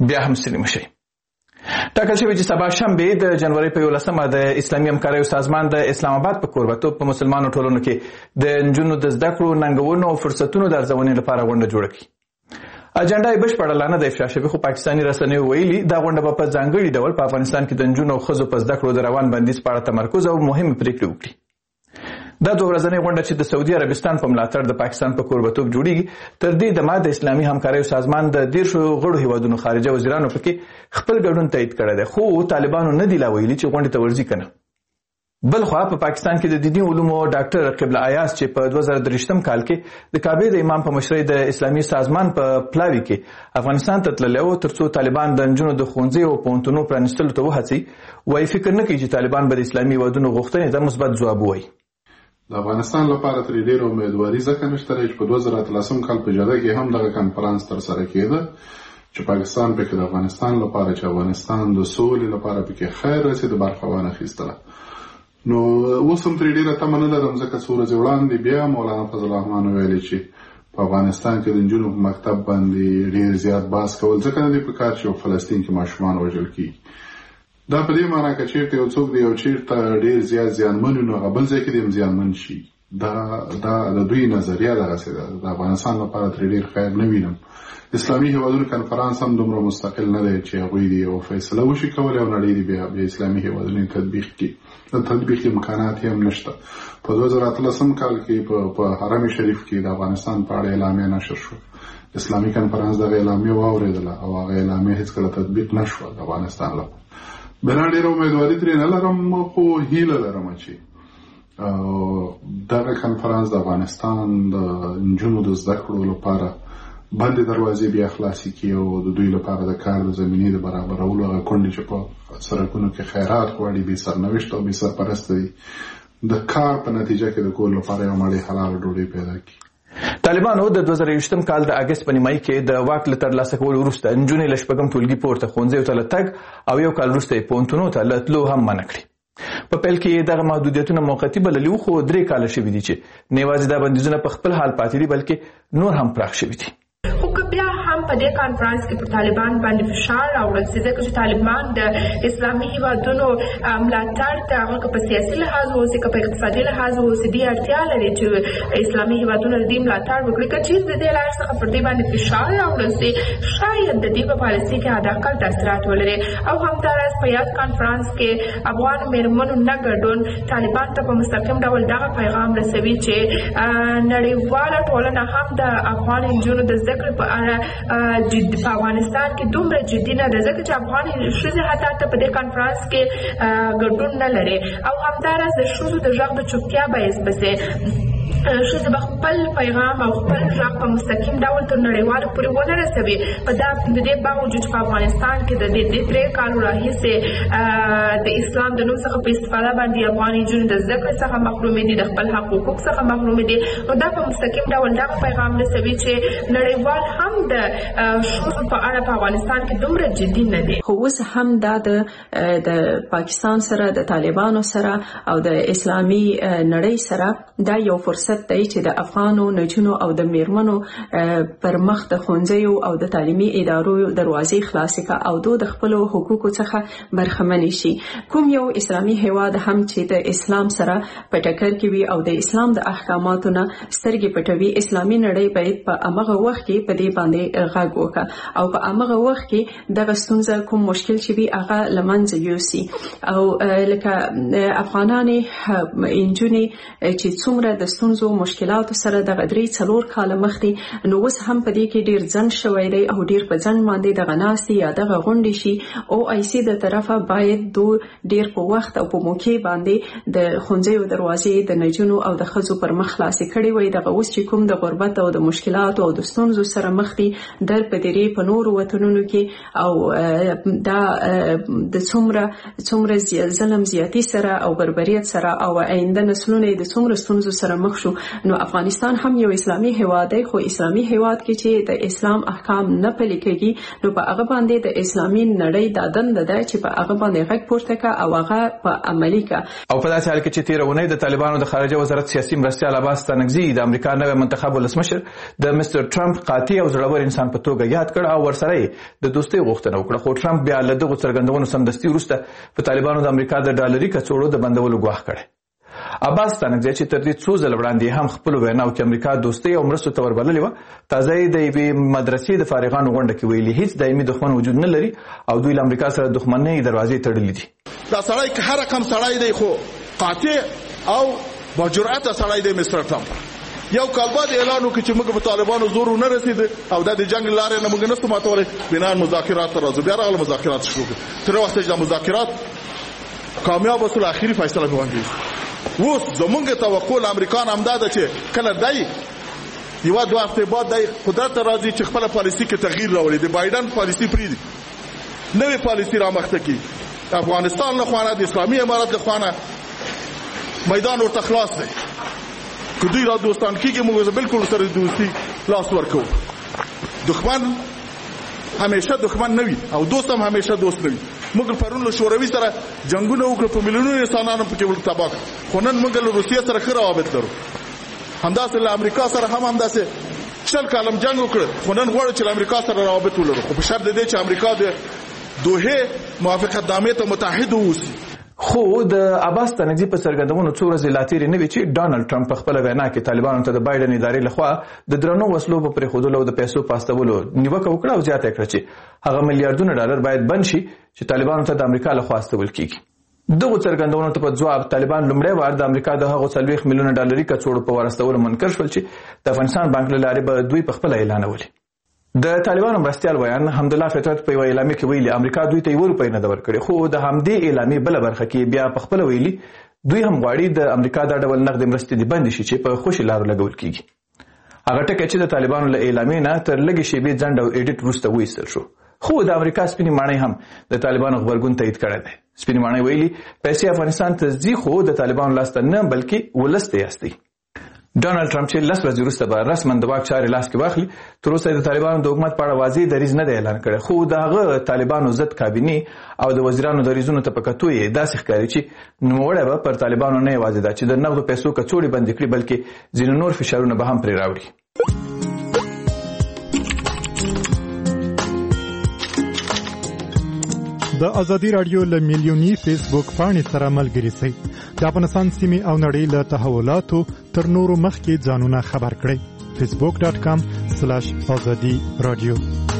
بیا هم ستړي مشئ. ټاکل شوی چې سبا شنبه د جنوري په 11مه د اسلامي همکاریو سازمان د اسلام آباد په کوربتوب په مسلمانو ټولنو کې د نجونو د زده کړو ننګونو او فرصتونو د ارزونې لپاره غونډه جوړه کړي. اجنډا یې بشپړه نه ده افشا شوې، خو پاکستاني رسنیو ویلي دا غونډه په ځانګړي ډول په افغانستان کې د نجونو او ښځو په زده کړو د روان بندیز په اړه تمرکز او مهمې پریکړې وکړي. دا 2 ورځنۍ غونډه چې د سعودي عربستان په ملاتړ د پاکستان په کوربتوب جوړیږي، تر دې دمه د اسلامي همکاریو سازمان د 10 غړو هیوادونو خارجه وزیرانو پکې خپل ګډون تایید کړی دی، خو طالبانو نه دی لا ویلي چې غونډې ته ورځي کنه. بل خو په پاکستان کې د دیني علومو ډاکټر قبله ایاز چې په 2023 کال کې د کعبه د امام په مشرۍ د اسلامي سازمان په پلاوي کې افغانستان ته تللی و ترڅو طالبان د نجونو د ښوونځي او پوهنتونونو پرانیستلو ته وهڅوي، وایي فکر نه کوي چې طالبان به د اسلامي هیوادونو غوښتنې ته مثبت ځواب ووایي. د افغانستان لپاره ترې ډېره امیدواري ځکه نشته چې په 2013 کال په جده کې هم دغه کنفرانس ترسره کېده چې پاکستان پکې د افغانستان لپاره چې افغانستان د سولې لپاره پکې خیر رسېد برخه وانخیستله. نو اوس هم ترې ډېره تمه نه لرم ځکه څو ورځې وړاندې بیا مولانا فضل الرحمن ویلي چې په افغانستان کې د نجونو په مکتب باندې ډېر زیات بحث کول ځکه نه دی پکار چې فلسطین کې ماشومان وژل کېږي. دا په دې معنی که چیرته یو څوک دی یو چیرته ډېر زیات زیانمن وي نو هغه بل ځای کې دې هم زیانمن شي. دا د دوی نظریه دغسې ده. د افغانستان لپاره ترې ډېر خیر نه وینم. اسلامي هیوادونو کنفرانس هم دومره مستقل نه دی چې هغوی دې یو فیصله وشي کولی او نړۍ دې بیا اسلامي هیوادونو تطبیق کړي. د تطبیق امکانات هم نشته. په 2013 کال کې په حرم شریف کې د افغانستان په اړه اعلامیه نشر شو. اسلامي کنفرانس دغه اعلامیه واورېدله او هغه اعلامیه هېڅکله تطبیق نه شوه د افغانستان لپاره. بلا ډېره امیدواري ترې نه لرم، خو هیله لرم چې دغه کنفرانس د افغانستان د نجونو د زده کړو لپاره بندې دروازې بیا خلاصې کړي او د دوی لپاره د کار د زمینې د برابرولو هغه کونډې چې په سرکونو کې خیرات غواړي، بې سرنوشت او بې سرپرسته دي، د کار په نتیجه کې د کور لپاره یو مړۍ حلاله ډوډۍ پیدا کړي. طالبانو د 2020 کال د اگست په نیمایي کې د واک له ترلاسه کولو وروسته نجونې له شپږم ټولګي پورته ښوونځیو ته له تګ او یو کال وروسته یې پوهنتونونو ته له تلو هم منع کړي. په پیل کې دغه محدودیتونه موقتي بللي وو، خو 3 کاله شوي دي چې نه یوازې دا بندیزونه په خپل حال پاتې دي بلکې نور هم پراخ شوي دي. خو که بیا هم په دې کانفرنس کې پر طالبان باندې فشار راوړل شي ځکه چې طالبان د اسلامي هیوادونو ملاتړ ته هغه که په سیاسي لحاظ اوسي که په اقتصادي لحاظ اوسي دې اړتیا لري چې اسلامي هیوادونو د دې ملاتړ وکړي. که چیرې د دې لارې څخه پر دې باندې فشار راوړل شي شاید د دې په پالیسي کې حداقل تاثیرات ولري. او همداراز په یاد کانفرنس کې افغان میرمنو نه ګډون طالبان ته په مستقیم ډول دغه پیغام رسوي چې نړیواله ټولنه هم د افغان نجونو د زده کړې په اړه په افغانستان کې دومره جدي نه ده ځکه چې افغان ښځې حتی په دې کنفرانس کې ګډون نه لري. او همداراز د ښځو د غږ د چوپتیا باعث بسې ښځې به خپل پیغام او خپل غږ په مستقیم ډول تر نړیوالو پورې ونه رسوي. په دې باوجود چې په افغانستان کې د دې 3 کالو راهیسې د اسلام د نوم څخه په استفاده باندې افغان نجونې د زده کړې څخه محرومې دي، د خپل حقوق څخه محرومې دي، نو دا په مستقیم ډول دغه پیغام رسوي چې نړیوال هم د ښځو په اړه په افغانستان کې دومره جدي نه دي. خو اوس هم دا د پاکستان سره د طالبانو سره او د اسلامي نړۍ سره دا یو فرصت دی چې د افغانو نجونو او د میرمنو پر مخ د ښوونځیو او د تعلیمي ادارو دروازې خلاصې کړه او د خپلو حقوقو څخه برخمنې شي. کوم یو اسلامي هیواد هم چې د اسلام سره په ټکر کې وي او د اسلام د احکاماتو نه سترګې پټوي، اسلامي نړۍ باید په هغه وخت کې په دې باندې غږ وکړي او په هغه وخت کې دغه ستونزه کوم مشکل چې وي هغه له منځه یوسي. او لکه افغانانې نجونې چې څومره د ستونزو مشکلاتو سره د 3-4 کاله مخکې نو اوس هم په دې کې ډیر ځنډ شوی دی او ډیر په ځنډ باندې دغه ناستې یا دغه غونډې شي او IC د طرفه باید ډیر په وخت او په موقع باندې د ښوونځیو دروازې د نجونو او د ښځو پر مخ خلاصې کړي وي. دغه اوس چې کوم د غربت او د مشکلاتو او د ستونزو سره مخ دي در په دې په نورو وطنونو کې او دا د څومره ظلم زیاتی سره او بربریت سره او آینده نسلونه د څومره ستونزو سره مخ منسوخ شو. نو افغانستان هم یو اسلامي هیواد دی، خو اسلامي هیواد کې چې د اسلام احکام نه پلي کېږي نو په هغه باندې د اسلامي نړۍ د دند ده چې په هغه باندې غږ پورته کا او هغه په عملي کا. او په داسې حال کې چې تیرونه د طالبانو د خارجه وزارت سیاسي مرستیال عباس ستانکزي د امریکا نوی منتخب ولسمشر د مستر ټرمپ قاطع او زړور انسان په توګه یاد کړ او ورسره د دوستۍ غوښتنه وکړه، خو ټرمپ بیا له دغه څرګندونو سمدستي وروسته په طالبانو د امریکا د ډالري کڅوړو د بندولو ګواښ کړی. عباس ستانکزي چې تر دې څو ځله وړاندې هم خپل ویناو کې امریکا دوستۍ او مرستو ته وربللې و، تازه د یوې مدرسې د فارغانو غونډه کې ویلي هیڅ دایمي دښمن وجود نه لري او دوی له امریکا سره دښمنۍ دروازې تړلې دي. دا سړی که هر رقم سړی دی خو قاطع او با جرأت سړی دی مستر ټرمپ. یو کال بعد اعلان وکړ چې موږ په طالبانو زور نه رسید او د جنگ لارې نه موږ نستو ماتولې، بنا مذاکرات ته راځو. بیا راغله مذاکرات شروع کړ. تر وخت چې د مذاکرات کامیاب وسول اخیری فیصله وکړي. اوس زمونږ توقع امریکان هم دا ده چې کله دای یو دوه هفته بعد دای قدرت راځي چې خپل پالیسی کې تغییر راوړي. د بایدن پالیسی پریدي، نوې پالیسی را مخته کی. افغانستان له خوانه د اسلامي امارات له خوانه میدان ورته خلاص دی. که دوی را دوستان کیږي موږ بالکل سره دوستی لاس ورکو. دښمن همیشه دښمن نه وي او دوست هم همیشه دوست نه وي. موږ پرون له شوروي سره جنگونه وکړو، په میلیونونو انسانانو پکې ول تباہ، خو نن موږ له روسیې سره ښه روابط لرو. همداسې له امریکا سره هم همداسې 40 کالم جنگ وکړ، خو نن غواړو چې له امریکا سره روابط ولرو، خو په شرط دی چې امریکا د دوحه موافقتنامې ته متحد اوسي. خو د عباس ستانکزي په څرګندونو څو ورځې لا تېرې نه وي چې ډانلډ ټرمپ په خپله وینا کې طالبانو ته د بایډن ادارې لخوا د درنو وسلو په پرېښودلو او د پیسو په استولو نیوکه وکړه او زیاته کړه چې هغه میلیارډونه ډالر باید بند شي چې طالبانو ته د امریکا لخوا استول کیږي. دغه څرګندونو ته په ځواب طالبان لومړی وار د امریکا د هغو 40 میلیونه ډالري کڅوړو په ورستولو منکر شول چې د افغانستان بانک له لارې به دوی په خپله اعلانولي. د طالبانو مرستیال ویان حمدالله فطرت په یو اعلامیه کې ویلي امریکا دوی ته 1 روپۍ نه ده ورکړې، خو د همدې اعلامیې بله برخه کې بیا په خپله ویلي دوی هم غواړي د امریکا دا ډول نقدې مرستې دې بندې شي چې په خوشي لارو لګول کیږي. هغه ټکی چې د طالبانو له اعلامیې نه تر لږې شیبې ځنډ او ایډیټ وروسته وایستل شو، خو د امریکا سپینې ماڼۍ هم د طالبانو غبرګون تایید کړی دی. سپینې ماڼۍ ویلي پیسې افغانستان ته ځي خو د طالبانو لاسته نه بلکې ولس ته یاستئ. ډانلډ ټرمپ چې 10 ورځې وروسته به رسما د واک چارې لاس کې واخلي، تر اوسه د طالبانو د حکومت په اړه واضح دریځ نه دی اعلان کړی، خو د هغه طالبانو ضد کابینې او د وزیرانو دریځونو ته په کتو یې داسې ښکاري چې نوموړی به پر طالبانو نه یوازې ده چې د نغدو پیسو کڅوړې بندې کړي بلکې ځینې نور فشارونه به هم پرې راوړي. د ازادي رادیو له میلیونی فیسبوک پاڼې سره ملګري شئ. د افغانستان سیمې او نړۍ له تحولاتو تر نورو مخکې ځانونه خبر کړئ. facebook.com/azadi radio.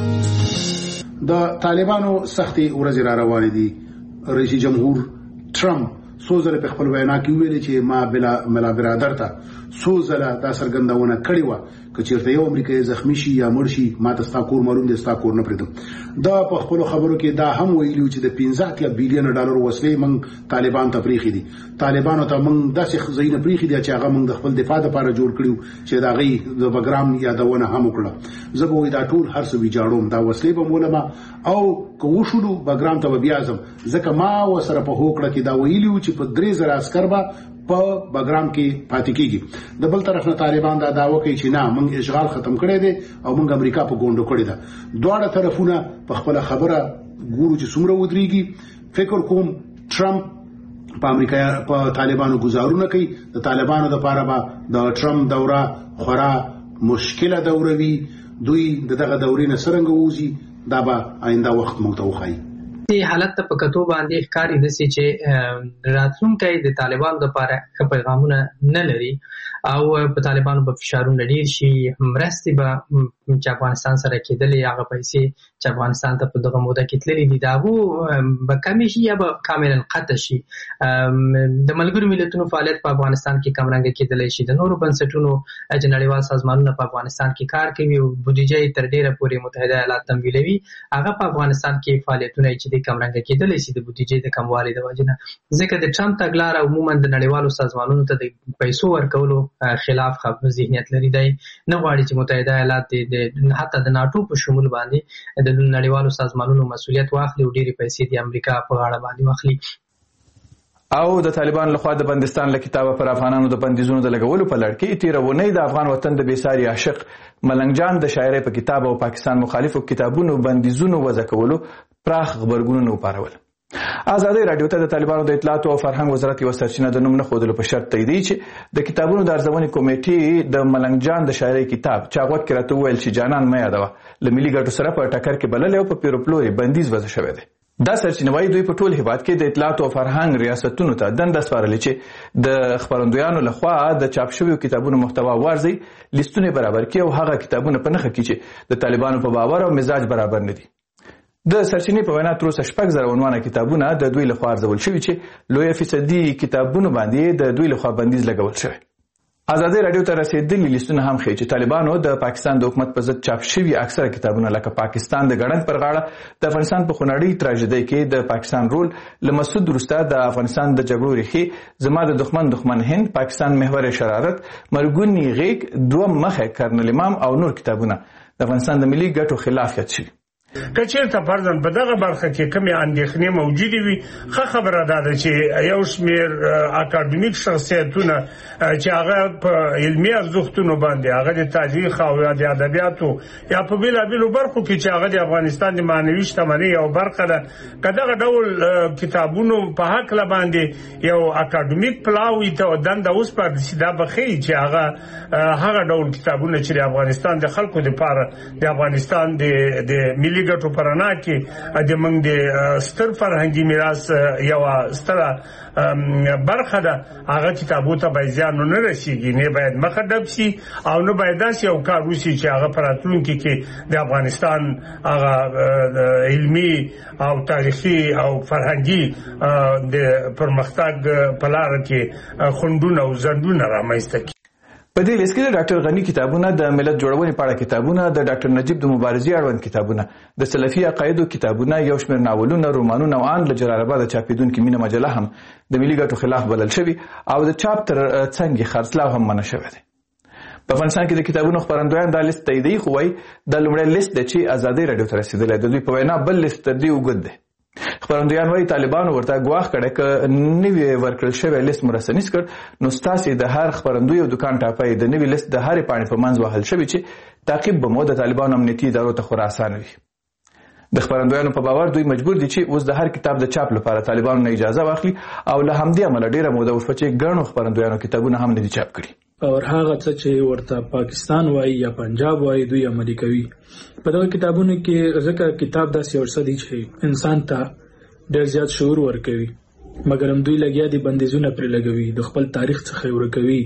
د طالبانو سختي ورځې را روانې دي. رئیس جمهور ټرمپ سوزله په خپل وینا کې ویلي چې ما بلا برادر ته سوزله دا څرګندونه کړې و چې چیرته یو امریکایي زخمی شي یا مړ شي ما ته ستا کور معلوم دي، ستا کور نه پرېږدم. دا په خپل خبرو کې دا هم ویلي چې د 15 بلین ډالر وسلې موږ طالبان ته پریخي دي. طالبانو ته موږ داسې ځایونه پریخي دي چې هغه موږ د خپل دفاع لپاره جوړ کړیو چې دا غي د بګرام یادونه هم وکړه. زه به دا ټول هر څه ویجاړوم، دا وسلې به مولما او کوشلو بګرام ته بیا ځم، ځکه ما وسره په هوکړه کې دا ویلیو چې په 3000 عسكر به په بګرام کې پاتې کیږي. د بل طرف نه طالبان دا داوا کوي چې نه موږ اشغال ختم کړی دی او موږ امریکا په ګوندو کړی ده. دواړه طرفونه په خپل خبره ګورو چې څومره ودرېږي. فکر کوم ټرمپ په امریکا په طالبانو گزارونه کوي. د طالبانو د پاره به د ټرمپ دوره خورا مشکله دوره وي. دوی دغه دورې نه څنګه وځي دا به آینده وخت موږ ته وښایي. دې حالت ته په کتو باندې ښکاري دسي چې راتلونکی د طالبانو لپاره ښه پیغامونه نه لري او په طالبانو په فشارونه ډیر شي. مرستې به چې افغانستان سره کېدلې هغه پیسې چې افغانستان ته په دغه موده کې تللې دي دا به کمې شي یا به کاملا قطع شي. د ملګرو ملتونو فعالیت په افغانستان کې کمرنګه کېدلی شي. د نورو بنسټونو چې نړیوال سازمانونه په افغانستان کې کار کوي او بودیجه تر ډیره پورې متحده ایالات تمویلوي، هغه په افغانستان کې فعالیتونه چې د کمرنګه کېدلی شي د بودیجې د کموالي د وجې نه. ځکه د ټرمپ تګلاره عموما د نړیوالو سازمانونو ته د پیسو ورکولو خلاف ذهنیت لري. دی نه غواړي چې متحده ایالات حتی د ناټو په شمول باندې د نړیوالو سازمانونو مسؤلیت واخلي او ډېری پیسې د امریکا په غاړه باندې واخلي. او د طالبان لخوا د بندستان له کتابه پر افغانانو د بندیزونو د لګولو په لړ کې تیر ونې د افغان وطن د بیساري عاشق ملنګ جان د شاعرۍ په کتاب او پاکستان مخالفو کتابونو بندیزونو وضع کولو پراخ خبرګونونه وپارول. ازادي رادیو ته د طالبانو د اطلاعات او فرهنګ وزارت یو سرچینه د نوم نه ښودلو په شرط تایید چې د کتابونو د ارزونې کمیټې د ملنګ جان د شاعرۍ کتاب چاغوت کې راته وویل چې جانان مې یادوه له ملي ګټو سره په ټکر کې بلل او په پیروپلوري بندیز وضع شوی دی. دا سرچینه وايي دوی په ټول هیواد کې د اطلاعات او فرهنګ ریاستونو ته دنده سپارلې چې د خبرندویانو لخوا د چاپ شویو کتابونو محتوا وارزي لیستونه برابر کړي او هغه کتابونه په نښه کړي چې د طالبانو په باور او مزاج برابر نه دي. د سرچینې په وینا تر اوسه 6,000 عنوانه کتابونه د دوی لخوا ارزول شوي چې لویه فیصدي کتابونو باندې د دوی لخوا بندیز لګول شوی. ازادي رادیو ته رسیدلي لیستونه هم ښیي چې طالبانو د پاکستان د حکومت په ضد چاپ شوي اکثره کتابونه لکه پاکستان د ګړنګ پر غاړه د افغانستان په خونړۍ تراژیدۍ کې د پاکستان رول له مسعود وروسته د افغانستان د جګړو ریښې زما د دښمن هند پاکستان محور شرارت مرګونی غیږ دوه مخه کرنل امام او نور کتابونه د افغانستان د ملي ګټو خلاف یاد شوي. که چېرته فرضاً په دغه برخه کې کومې اندېښنې موجودې وي ښه خبره دا ده چې یو شمېر اکاډمیک شخصیتونه چې هغه په علمي ارزښتونو باندې هغه د تاریخ او یا د ادبیاتو یا په بېلابېلو برخو کې چې هغه د افغانستان د معنوي شتمنۍ یو برخه ده که دغه ډول کتابونو په هکله باندې یو اکاډمیک پلاوي ته دنده وسپارل شي دا به ښیي چې هغه ډول کتابونه چې د افغانستان د خلکو دپاره د افغانستان د ملي ګټو پرانا کې د موږ د ستر فرهنګي میراث یو ستره برخه ده هغه کتابو ته باید زیان نه رسیږي نه باید مخه ډب شي او نه باید داسې یو کار وشي چې هغه په راتلونکي کې د افغانستان هغه علمي او تاریخي او فرهنګي د پرمختګ په لاره کې خنډونه او ځنډونه رامنځته کړي. په دې لیست کې د ډاکټر غنی کتابونه د ملت جوړونې په اړه کتابونه د ډاکټر نجیب د مبارزې اړوند کتابونه د سلفي عقایدو کتابونه یو شمېر ناولونه رومانونه او ان له جلال آباد چاپېدونکې مینه مجله هم د ملي ګټو خلاف بلل شوي او د چاپ تر څنګ خرڅلاو هم منع شوی دی. په افغانستان کې د کتابونو خپرندویان دا لیست تاییدوي خو وایي دا لومړی لیست دی چې ازادي رادیو ته رسېدلی د دوی په وینا بل لیست تر دې اوږد دی. خبرندویان وايي طالبانو ورته ګواښ کړی که نوی ورکړل شوی لیست مرسنیز کړ نو ستاسې د هر خپرندوی او دکان ټاپی د نوي لیست د هرې پاڼې په منځ وهل شوي چې تعقیب به مو د طالبانو امنیتي ادارو ته خورا اسانه وي. د خبرندویانو په باور دوی مجبور دي چې اوس د هر کتاب د چاپ لپاره طالبانو نه اجازه واخلي او له همدې امله ډیره موده وشوه چې ګڼو خبرندویانو کتابونه هم نه دي چاپ کړي. او هغه څه چې ورته پاکستان وایي یا پنجاب وایي دوی عملي کوي. په دغه کتابونو کې ځکه کتاب داسې یو څه دی چې انسان ته ډېر زیات شعور ورکوي مګر هم دوی لګیا دي بندیزونه پرې لګوي د خپل تاریخ څخه یې ورکوي.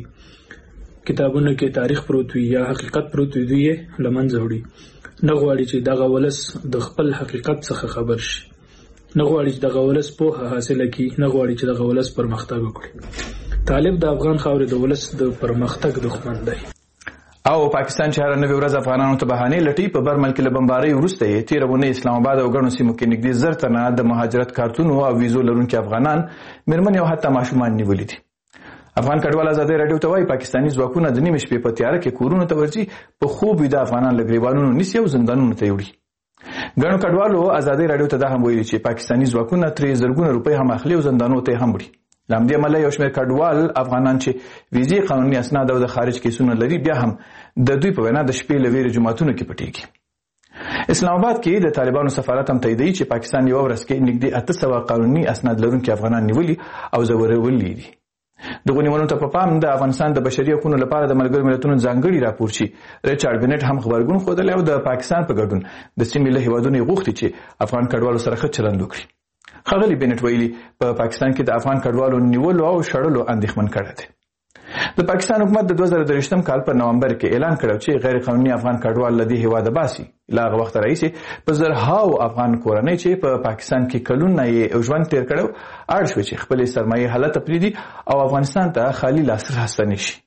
کتابونو کې تاریخ پروت وي یا حقیقت پروت وي دوی یې له منځه وړي. نه غواړي چې دغه ولس د خپل حقیقت څخه خبر شي، نه غواړي چې دغه ولس پوهه حاصله کړي، نه غواړي چې دغه ولس پرمختګ وکړي. طالب د افغان خاورې د ولس د پرمختګ دښمن دی. او پاکستان چې هر نوې ورځ افغانانو ته بهانې لټي په برمل کې له بمبارۍ وروسته یې تېره اونۍ اسلام آباد او ګڼو سیمو کې نږدې 1000 تنه د مهاجرت کارتونو او ویزو لرونکي افغانان مېرمنې او حتی ماشومان نیولي دي. افغان کډوال ازادي رادیو ته وایي پاکستاني ځواکونه د نیمې شپې په تیاره کې کورونو ته ورځي په خوب ویده افغانان له ګریوانونو نیسي او زندانونو ته یوړي. ګڼو کډوالو ازادي رادیو ته دا هم ویلي چې پاکستاني ځواکونه ترې زرګونه روپۍ هم اخلي او زندانونو ته هم وړي. له همدې امله یو شمېر کډوال افغانان چې ویزې قانوني اسناد او د خارج کیسونه لري بیا هم د دوی په وینا د شپې له ویرې جوماتونو کې پټېږي. اسلام آباد کې د طالبانو سفارت هم تاییدوي چې پاکستان یوه ورځ کې نږدې 800 قانوني اسناد لرونکي افغانان نیولي او ځورولي دي. دغو نیولو ته په پام د افغانستان د بشري حقوقو لپاره د ملګرو ملتونو ځانګړي راپور چې ریچارډ بنټ هم خبرګون ښودلی او د پاکستان په ګډون د سیمې له هیوادونو یې غوښتي چې افغان کډوالو سره ښه چلند وکړي. ښاغلي بنټ ویلي په پاکستان کې د افغان کډوالو نیولو او شړلو اندېښمن کړی دی. د پاکستان حکومت د 2023 کال په نومبر کې اعلان کړی چې غیر قانوني افغان کډوال له دې هیواده باسي. له هغه وخته راهیسې په زرهاو افغان کورنۍ چې په پاکستان کې کلونه یې ژوند تیر کړی اړ شوې چې خپلې سرمایې هلته پرېږدي او افغانستان ته خالي لاس راستنې شي.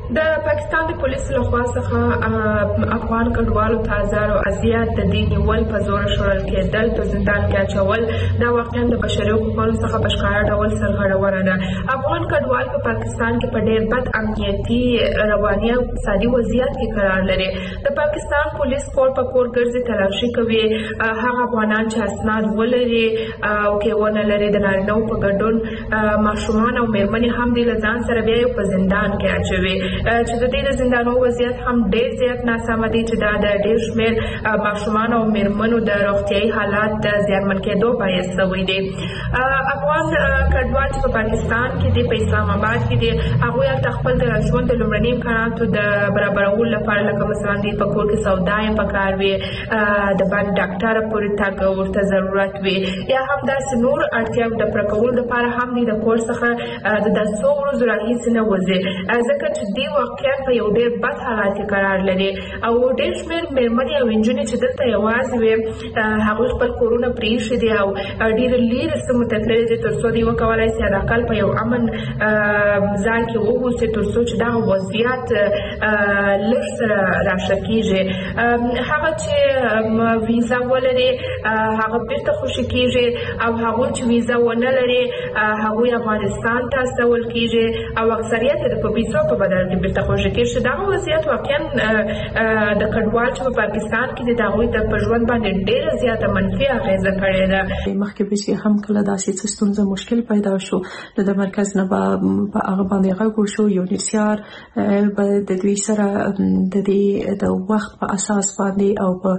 د پاکستان د پولیسو لخوا څخه افغان کډوالو ته زار او اذیت د دې نیول په زور شړل کېدل په زندان کې اچول دا واقعا د بشري حقوقو څخه په ښکاره ډول سرغړونه ده. افغان کډوال په پاکستان کې په ډېر بد امنیتي رواني او اقتصادي وضعیت کې قرار لري. د پاکستان پولیس کور په کور ګرځي تلاشي کوي هغه افغانان چې اسناد ولري او کې ونه لري د نارینه‌و په ګډون ماشومان او مېرمنې هم دې له ځان سره بیا په زندان کې اچوي چې د دې د زندانونو وضعیت هم ډېر زیات ناسمه دی چې دا د ډېر شمېر ماشومان او مېرمنو د روغتیایي حالات د زیانمن کېدو باعث شوی دی. افغان کډوال چې په پاکستان کې دي په اسلام آباد کې دي هغوی هلته خپل د ژوند د لومړني امکاناتو د برابرولو لپاره لکه مثلا دوی په کور کې سودا یې پکار وي د باندې ډاکټره پورې تګ ورته ضرورت وي یا هم داسې نور اړتیاوې د پوره کولو لپاره هم دوی د کور څخه د څو ورځو راهیسې نه وځي ځکه چې دوی واقعا په یو ډېر بد حالات کې قرار لري او ډېر شمېر مېرمنې او نجونې چې دلته یوازې وي هغوی خپل کورونه پرېښي دي او ډېر لیرې سیمو ته تللي دي تر څو دوی وکولی سي حداقل په یو امن ځای کې واوسي تر څو چې دغه وضعیت لږ سره راشه کېږي. هغه چې ویزا ولري هغه بېرته خوشي کېږي او هغوی چې ویزا ونه لري هغوی افغانستان ته استول کېږي او اکثریت یې د په پیسو په بدل کې بېرته خوشي کېږي. دغه وضعیت واقعا د کډوال چې په پاکستان کې دي د هغوی د په ژوند باندې ډېره زیاته منفي اغېزه کړې ده. مخکې به چې هم کله داسې څه ستونزه مشکل پیدا شو نو د مرکز نه به په هغه باندې غږ وشو یونیسیار به د دوی سره د دې د وخت په اساس باندې او په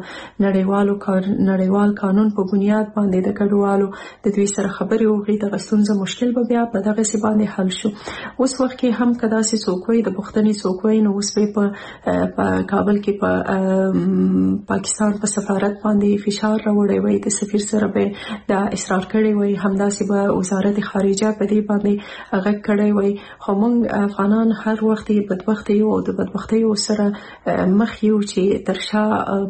نړیوال قانون په بنیاد باندې د کډوالو د دوی سره خبرې وکړي. دغه ستونزه مشکل به بیا په دغسې باندې حل شو. اوس وخت کې هم که داسې څوک وي د پوښتنې څوک وي نو اوس به په کابل کې په پاکستان په سفارت باندې فشار راوړی وي د سفیر سره به دا اصرار کړی وي همداسې به وزارت خارجه په دې باندې غږ کړی وي. خو موږ افغانان هر وخت بدبخت یو او د بدبختیو سره مخ یو چې تر شا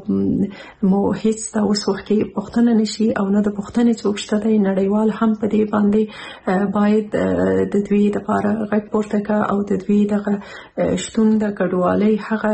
مو هیڅ دا اوس وخت کې پوښتنه نشي او نه د پوښتنې څوک شته دی. نړیوال هم په دې باندې باید د دوی لپاره غږ پورته کړه او د دوی دغه شتون د کډوالۍ هغه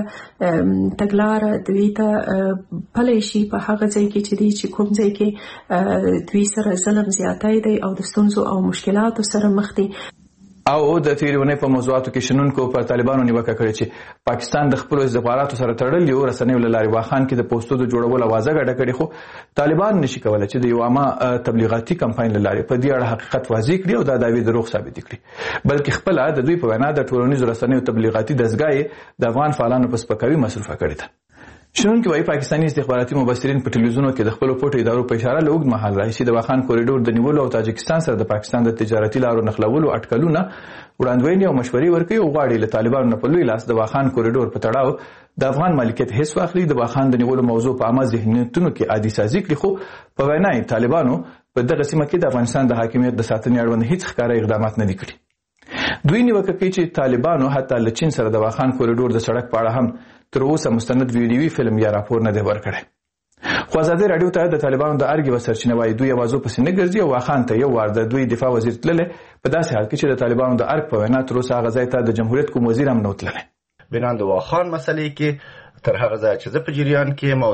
تګلاره دوی ته پلی شي په هغه ځای کې چې دی چې کوم ځای کې دوی سره ظلم زیاتی دی او د ستونزو او مشکلاتو سره مخ دي. او د تیرونې په موضوعاتو کې شنونکو پر طالبانو نیوکه کړې چې پاکستان د خپل استخباراتو سره تړلي او رسنیو له لارې واخان کې د پوسټو د جوړولو اوازه ګډه کړې خو طالبان نشي کولای چې د یو عامه تبلیغاتي کمپاین له لارې په دې اړه حقیقت واضح کړي او دا دعوی دروغ ثابت کړي بلکې خپل د دوی په وینا د ټولنیزو رسنیو تبلیغاتي دستګاه د افغان فعالانو په سپکاوي مصرفه کړې ده. شنونکي وايي پاکستاني استخباراتي مبصرین په ټلویزیونو کې د خپل پټو ادارو په اشاره له اوږد مهال راهیسې د واخان کوریډور د نیولو او تاجکستان سره د پاکستان د تجارتي لارو نښلولو اټکلونه وړاندوینې او مشورې ورکوي او غواړي له طالبانو نه په لوی لاس د واخان کوریډور په تړاو د افغان مالکیت حص واخلي د واخان د نیولو موضوع په عامه ذهنیتونو کې عادي سازي کړي. خو په وینا یې طالبانو په دغه سیمه کې د افغانستان د حاکمیت د ساتنې اړوند هیڅ ښکاره اقدامات نه دي کړي. دوی نیوکه کوي چې طالبانو حتی له چین سره د واخان کوریډور د سړک په اړه هم تر اوسه مستند ویډیوي فلم یا راپور نه دی ورکړی. خو ازادي راډیو ته د طالبانو د ارګ وسرچینه وايي دوی اوازو پسې نه ګرځي او واخان ته یو وار د دوی دفاع وزیر تللی په داسې حال کې چې د طالبانو د ارګ په وینا تر اوسه هغه ځای ته د جمهوریت کوم وزیر هم نه تللی. بنان د واخان مسلې کې تر هغه ځای چې زه په جریان کې یم او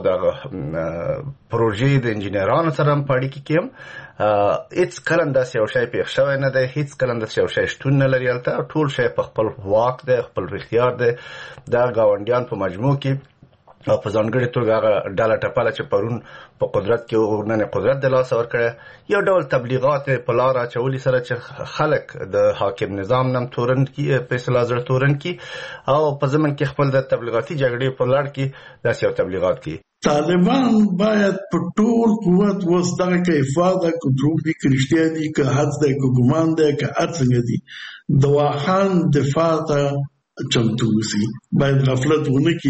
د پروژې د انجینرانو سره هم په اړیکه کې یم هیڅ کله داسې یو شی پېښ شوی نه دی هیڅ کله داسې یو شی شتون نه لري هلته ټول شی په خپل واک دی خپل اختیار دی د ګاونډیان په مجموع کې او په ځانګړې توګه هغه ډله ټپله چې پرون په قدرت کې نن قدرت د لاسه ورکړی یو ډول تبلیغات په لاره اچولي سره چې خلک د حاکم نظام نم تورن کی په اصطلاح زړه تورن کی او په ځمن کې خپل د تبلیغاتي جګړې په لړ کې داسې یو تبلیغات کوي. طالبان باید په ټول قوت وس دغه کیفاده که دروغ دي که رښتیا دي که حد دی که ګمان دی که هر څنګه دي د واخان دفاع ته چمتو وسی باید غفلت ونه کی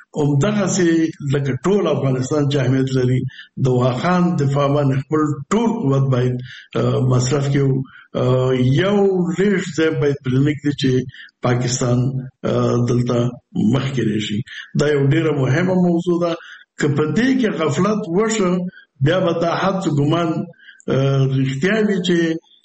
همدغسې لکه ټول افغانستان چې اهمیت لري د واخان دفاع باندې خپل ټول قوت باید مصرف کړو یو لیش ځای باید پرېنږدي چې پاکستان دلته مخکې راشي. دا یو ډېره مهمه موضوع ده که په دې کې غفلت وشو بیا به دا حد ګمان رښتیا وي چې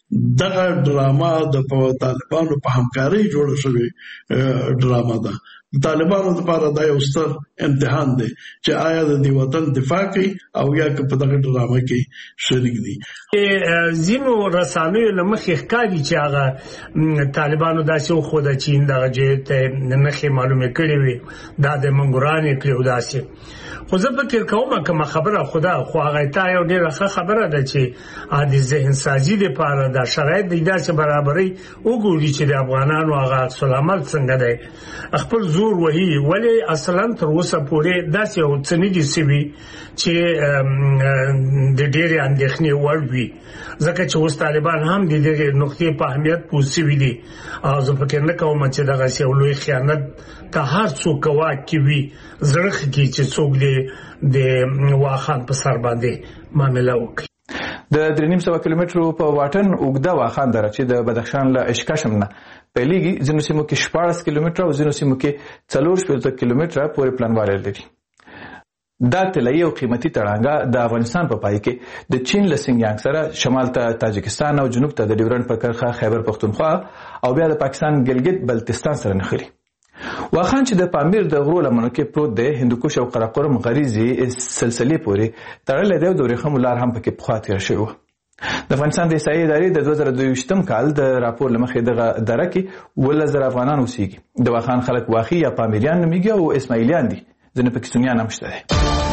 دغه ډراما د طالبانو په همکارۍ جوړه شوې ډراما ده. طالبانو لپاره دا یو ستر امتحان دی چې آیا د دې وطن دفاع کوي او یا په دغه ډرامه کې شریک دي. ځینو رسانیو له مخې ښکاري چې هغه طالبانو داسې وښوده چې دغه جهت نښې معلومې کړې وي، دا د منګورانې کړي او داسې. خو زه فکر کوم کومه خبره خدا خو هغه ته یو ډېره ښه خبره ده چې د ذهن سازي لپاره د شرایط د داسې برابرۍ وګوري چې د افغانانو هغه عکس العمل څنګه دی، خپل زور وهي. ولې اصلا تر اوسه پورې داسې یو څه نه دي سوي چې د ډېرې اندېښنې وړ وي، ځکه چې اوس طالبان هم د دې نقطې په اهمیت پوه سوي دي. او زه فکر نه کوم چې دغسې یو لوی خیانت که هر څوک ګواښ کې وي زړه ښه کړي چې څوک د واخان په سر باندې معامله وکړي. د 3.5 کیلومترو په واټن اوږده واخان دره چې د بدخشان له اشکاشم نه پیلېږي، ځینو سیمو کې 14 کیلومتره او ځینو سیمو کې 4 کیلومتره پورې پلانوالی لري. دا طلایي او قیمتي تړانګه د افغانستان په پای کې د چین له سنګیانګ سره شمال ته تاجکستان او جنوب ته د ډیورنډ په کرښه خیبر پښتونخوا او بیا د پاکستان ګلګت بلتستان سره نښلي. واخان چې د پامیر د غرو لمنو کې پروت دی، هندوکش او قراقرم غریزي سلسلې پورې تړلی دی او د ورېښمو لار هم پکې پخوا تېره شوې وه. د افغانستان د احصایې ادارې د 2022 کال د راپور له مخې دغه دره کې 12,000 افغانان اوسېږي. د واخان خلک واخي یا پامیریان نومیږي او اسماعیلیان دي، ځینې پکې سنیان هم شته دي.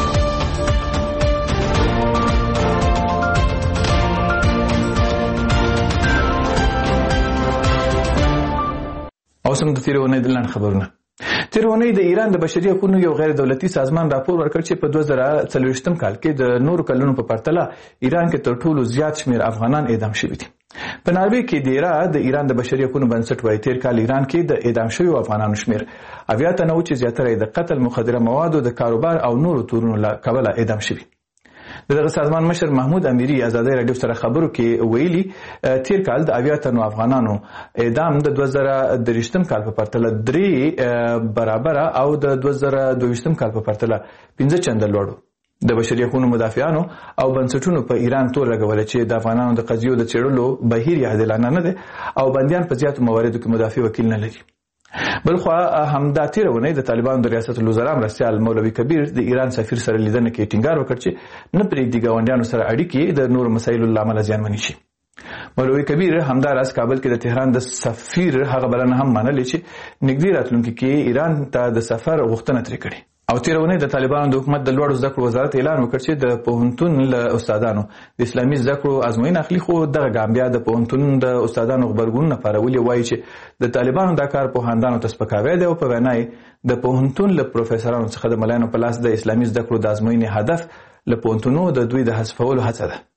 او سم د تیرونې د لاند خبرونه. تیرونې د ایران د بشري حقوقو یو غیر دولتي سازمان راپور ورکړ چې په 2024 کال کې د نورو کلونو په پرتله ایران کې تر ټولو زیات شمیر افغانان اعدام شوي دي. په ناروې کې د ایران د بشري حقوقو بنسټ وايي تیر کال ایران کې د اعدام شویو افغانانو شمیر 80 تنه و چې زیاتره د قتل، مخدره موادو د کاروبار او نورو تورونو له کبله اعدام شوي. دغه سازمان مشر محمود امیری ازادي رادیو سره خبرو کې ویلي تیر کال د 80 تنو افغانانو اعدام د 2023 کال په پرتله 3 برابر او د 2022 کال په پرتله 15 چنده لوړ. د بشري حقوقو مدافعانو او بنسټونو په ایران تور لګول چې د افغانانو د قضیو د چیرلو بهیر عادلانه نه ده او بنديان په زیاتو مواردو کې مدافع وکیل نه لري. بلخوا همدا تیرونه د طالبانو د ریاست الوزرا مرستیال مولوي کبیر د ایران سفیر سره لیدنه کې ټینګار وکړ چې نه پرېږدي ګاونډیانو سره اړیکې د نورو مسایلو لامل زیانمنې شي. مولوي کبیر همدا راز کابل کې د تهران د سفیر هغه بلنه هم منلې چې نږدې راتلونکي کې ایران ته د سفر غوښتنه ترې کړې. او تیرونه د طالبانو د حکومت د لوړو زده کړو وزارت اعلان وکړ چې د پوهنتون له استادانو د اسلامي زده کړو ازموینه اخلي، خو دغه ګام بیا د پوهنتون د استادانو خبرګون نه پارولي وایي چې د طالبانو دا کار پوهاندانو ته سپکاوی دی او په وینا د پوهنتون له پروفیسورانو څخه د ملایانو په لاس د اسلامي زده کړو د ازموینې هدف له پوهنتونو د دوی د حذفولو هڅه ده.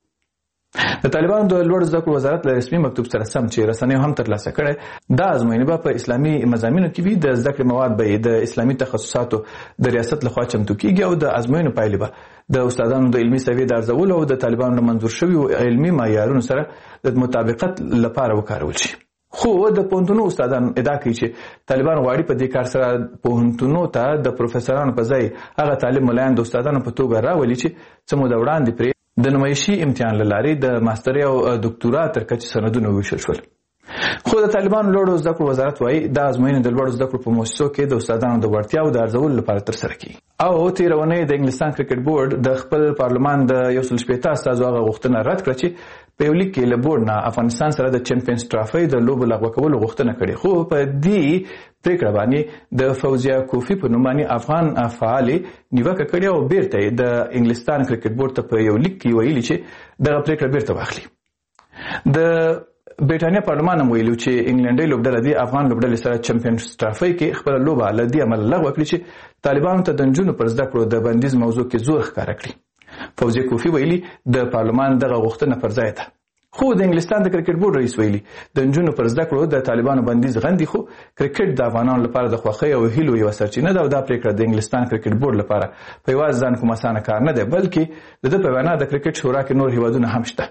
د طالبانو د لوړ زده کړو وزارت له رسمي مکتوب سره سم چې رسنیو هم ترلاسه کړي دا ازموینه به په اسلامي مضامینو کې وي، د زده کړې مواد به د اسلامي تخصصاتو د ریاست لخوا چمتو کیږي او د ازموینو پایلې به د استادانو د علمي سویې د ارزولو او د طالبانو منظور شوی علمي معیارونو سره د مطابقت لپاره وکارول شي. خو د پوهنتونو استادان ادعا کوي چې طالبان غواړي په دې کار سره پوهنتونو ته د پروفیسورانو په ځای هغه طالب ملایان د استادانو په توګه راولي چې څه موده وړاندې پرې د نمایشي امتحان له لارې د ماسترۍ او ډاکټورا تر کچې سندونه وویشل شول. خو د طالبانو لوړو زده کړو وزارت وايي دا ازموینې د لوړو زده کړو په مؤسسو کې د استادانو د وړتیاو د ارزولو لپاره ترسره کیږي. او تیرونه د انګلستان کرکټ بورډ د خپل پارلمان د 160 استازو هغه غوښتنه رد کړه چې په یو لیک کې له بورډ نه افغانستان سره د چمپیونز ټرافي د لوبو لغوه کولو غوښتنه کړې، خو په دې پریکړه باندې د فوزیا کوفی په نوم باندې افغان فعال نیوکه کړې او بیرته د انګلستان کرکټ بورډ ته په یو لیک کې ویلي چې دغه پریکړه بیرته واخلي. د برېټانیا پارلمان هم ویلو چې انګلندي لوبډله د افغان لوبډلې سره چمپیونز ټرافي کې خپل لوبه لدی عمل لغوه کړی چې طالبانو ته د نجونو پر زده کړو د بندیز موضوع کې زور ښکاره کړی. فوزیا کوفی ویلي د پارلمان دغه غوښتنه پر ځای ده، خو د انګلستان د کرکټ بورډ رئیس ویلي د نجونو پر زده کړو د طالبانو بندیز غندي، خو کرکټ د افغانانو لپاره د خوښۍ او هیلو یو سرچینه ده او دا پریکړه د انګلستان کرکټ بورډ لپاره په یوازې ځان کوم اسانه کار نه دی، بلکې د په وینا د کرکټ شورا کې نور هیوادونه هم شته.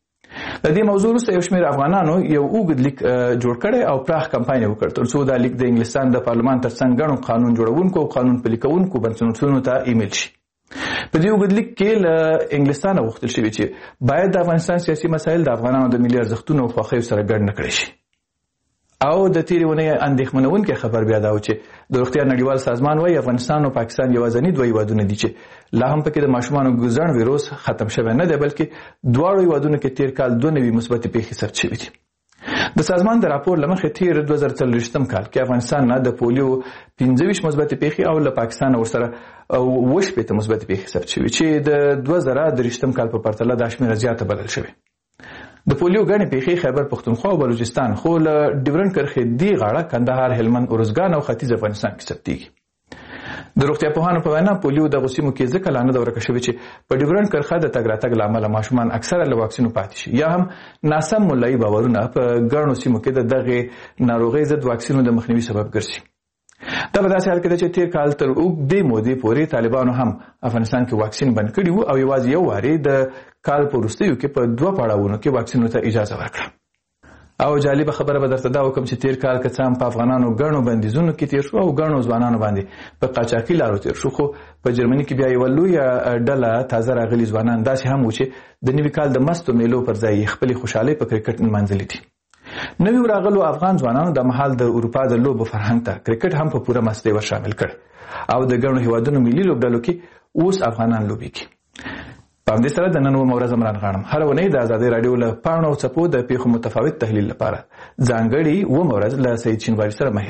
د دې موضوع وروسته یو شمېر افغانانو یو اوږد لیک جوړ کړی او پراخ کمپاین یې وکړ ترڅو دا لیک د انګلستان د پارلمان ترڅنګ ګڼو قانون جوړونکو او قانون پلي کوونکو بنسټونو ته ایمیل شي. په دې وګړلیک کې له انګلستان غوښتل شوی چې باید د افغانستان سیاسي مسایل د افغانانو د ملي ارزښتونو او خوښیو سره ګډ نه کړي شي. او د تیرې ونې اندېښمنونکي خبر بیا دا و چې د روغتیا نړیوال سازمان وايي افغانستان او پاکستان یوازینی دوه هیوادونه دي چې لا هم پکې د ماشومانو ګوزڼ ویروس ختم شوی نه دی، بلکې دواړو هیوادونو کې تیر کال 2 نوي مثبت پیښې ثبت شوې دي. د سازمان د راپور لمخې تیر 2023 کال کې افغانستان نه د پولیو 25 مثبت پیښې او له پاکستان ورسره 8 مثبت پیښې ثبت شوې چې د 2023 کال په پرتله د شمېر زیاته بلل شوی. د پولیو غني پیښې خیبر پختونخوا او بلوچستان خو له ډیورنډ کرښې دی غاړه کندهار، هلمند، ارزګان او ختیځ افغانستان کې ثبتېږي. د روغتیا پوهانو په وینا پولیو د غوسیمو کې ځکه لا نه ده ورکه شوې چې په ډیورنډ کرښه د تګ راتګ له امله ماشومان اکثره له واکسینو پاتې شي یا هم ناسم ملایي باورونه په ګڼو سیمو کې د دغه ناروغۍ ضد واکسینو د مخنیوي سبب ګرځي. دا په داسې حال کې ده چې تیر کال تر اوږدې مودې پورې طالبانو هم افغانستان کې واکسین بند کړي وو او یوازې یو وارې د کال په وروستیو کې په 2 پړاوونو کې واکسینو ته اجازه ورکړه. او جالبه خبره به درته دا وکم چې تیر کال که څه هم په افغانانو ګڼو بندیزونو کې تیر شو او ګڼو ځوانانو باندې په قاچاقي لارو تیر شو، خو په جرمني کې بیا یوه لویه ډله تازه راغلي ځوانان داسې هم و چې د نوي کال د مستو میلو پر ځای خپلې خوشحالۍ په کرکټ نمانځلې دي. نوي راغلو افغان ځوانانو د مهال د اروپا د لوبو فرهنګ ته کرکټ هم په پوره مستۍ ور شامل کړ او د ګڼو هیوادونو ملي لوبډلو کې اوس افغانان لوبېږي. په همدې سره د نن ورځ عمران غاړم هر اونۍ د ازادۍ راډیو له پاڼو او څپو د پیښو متفاوت تحلیل لپاره ځانګړي ورځ له سید شینواري سره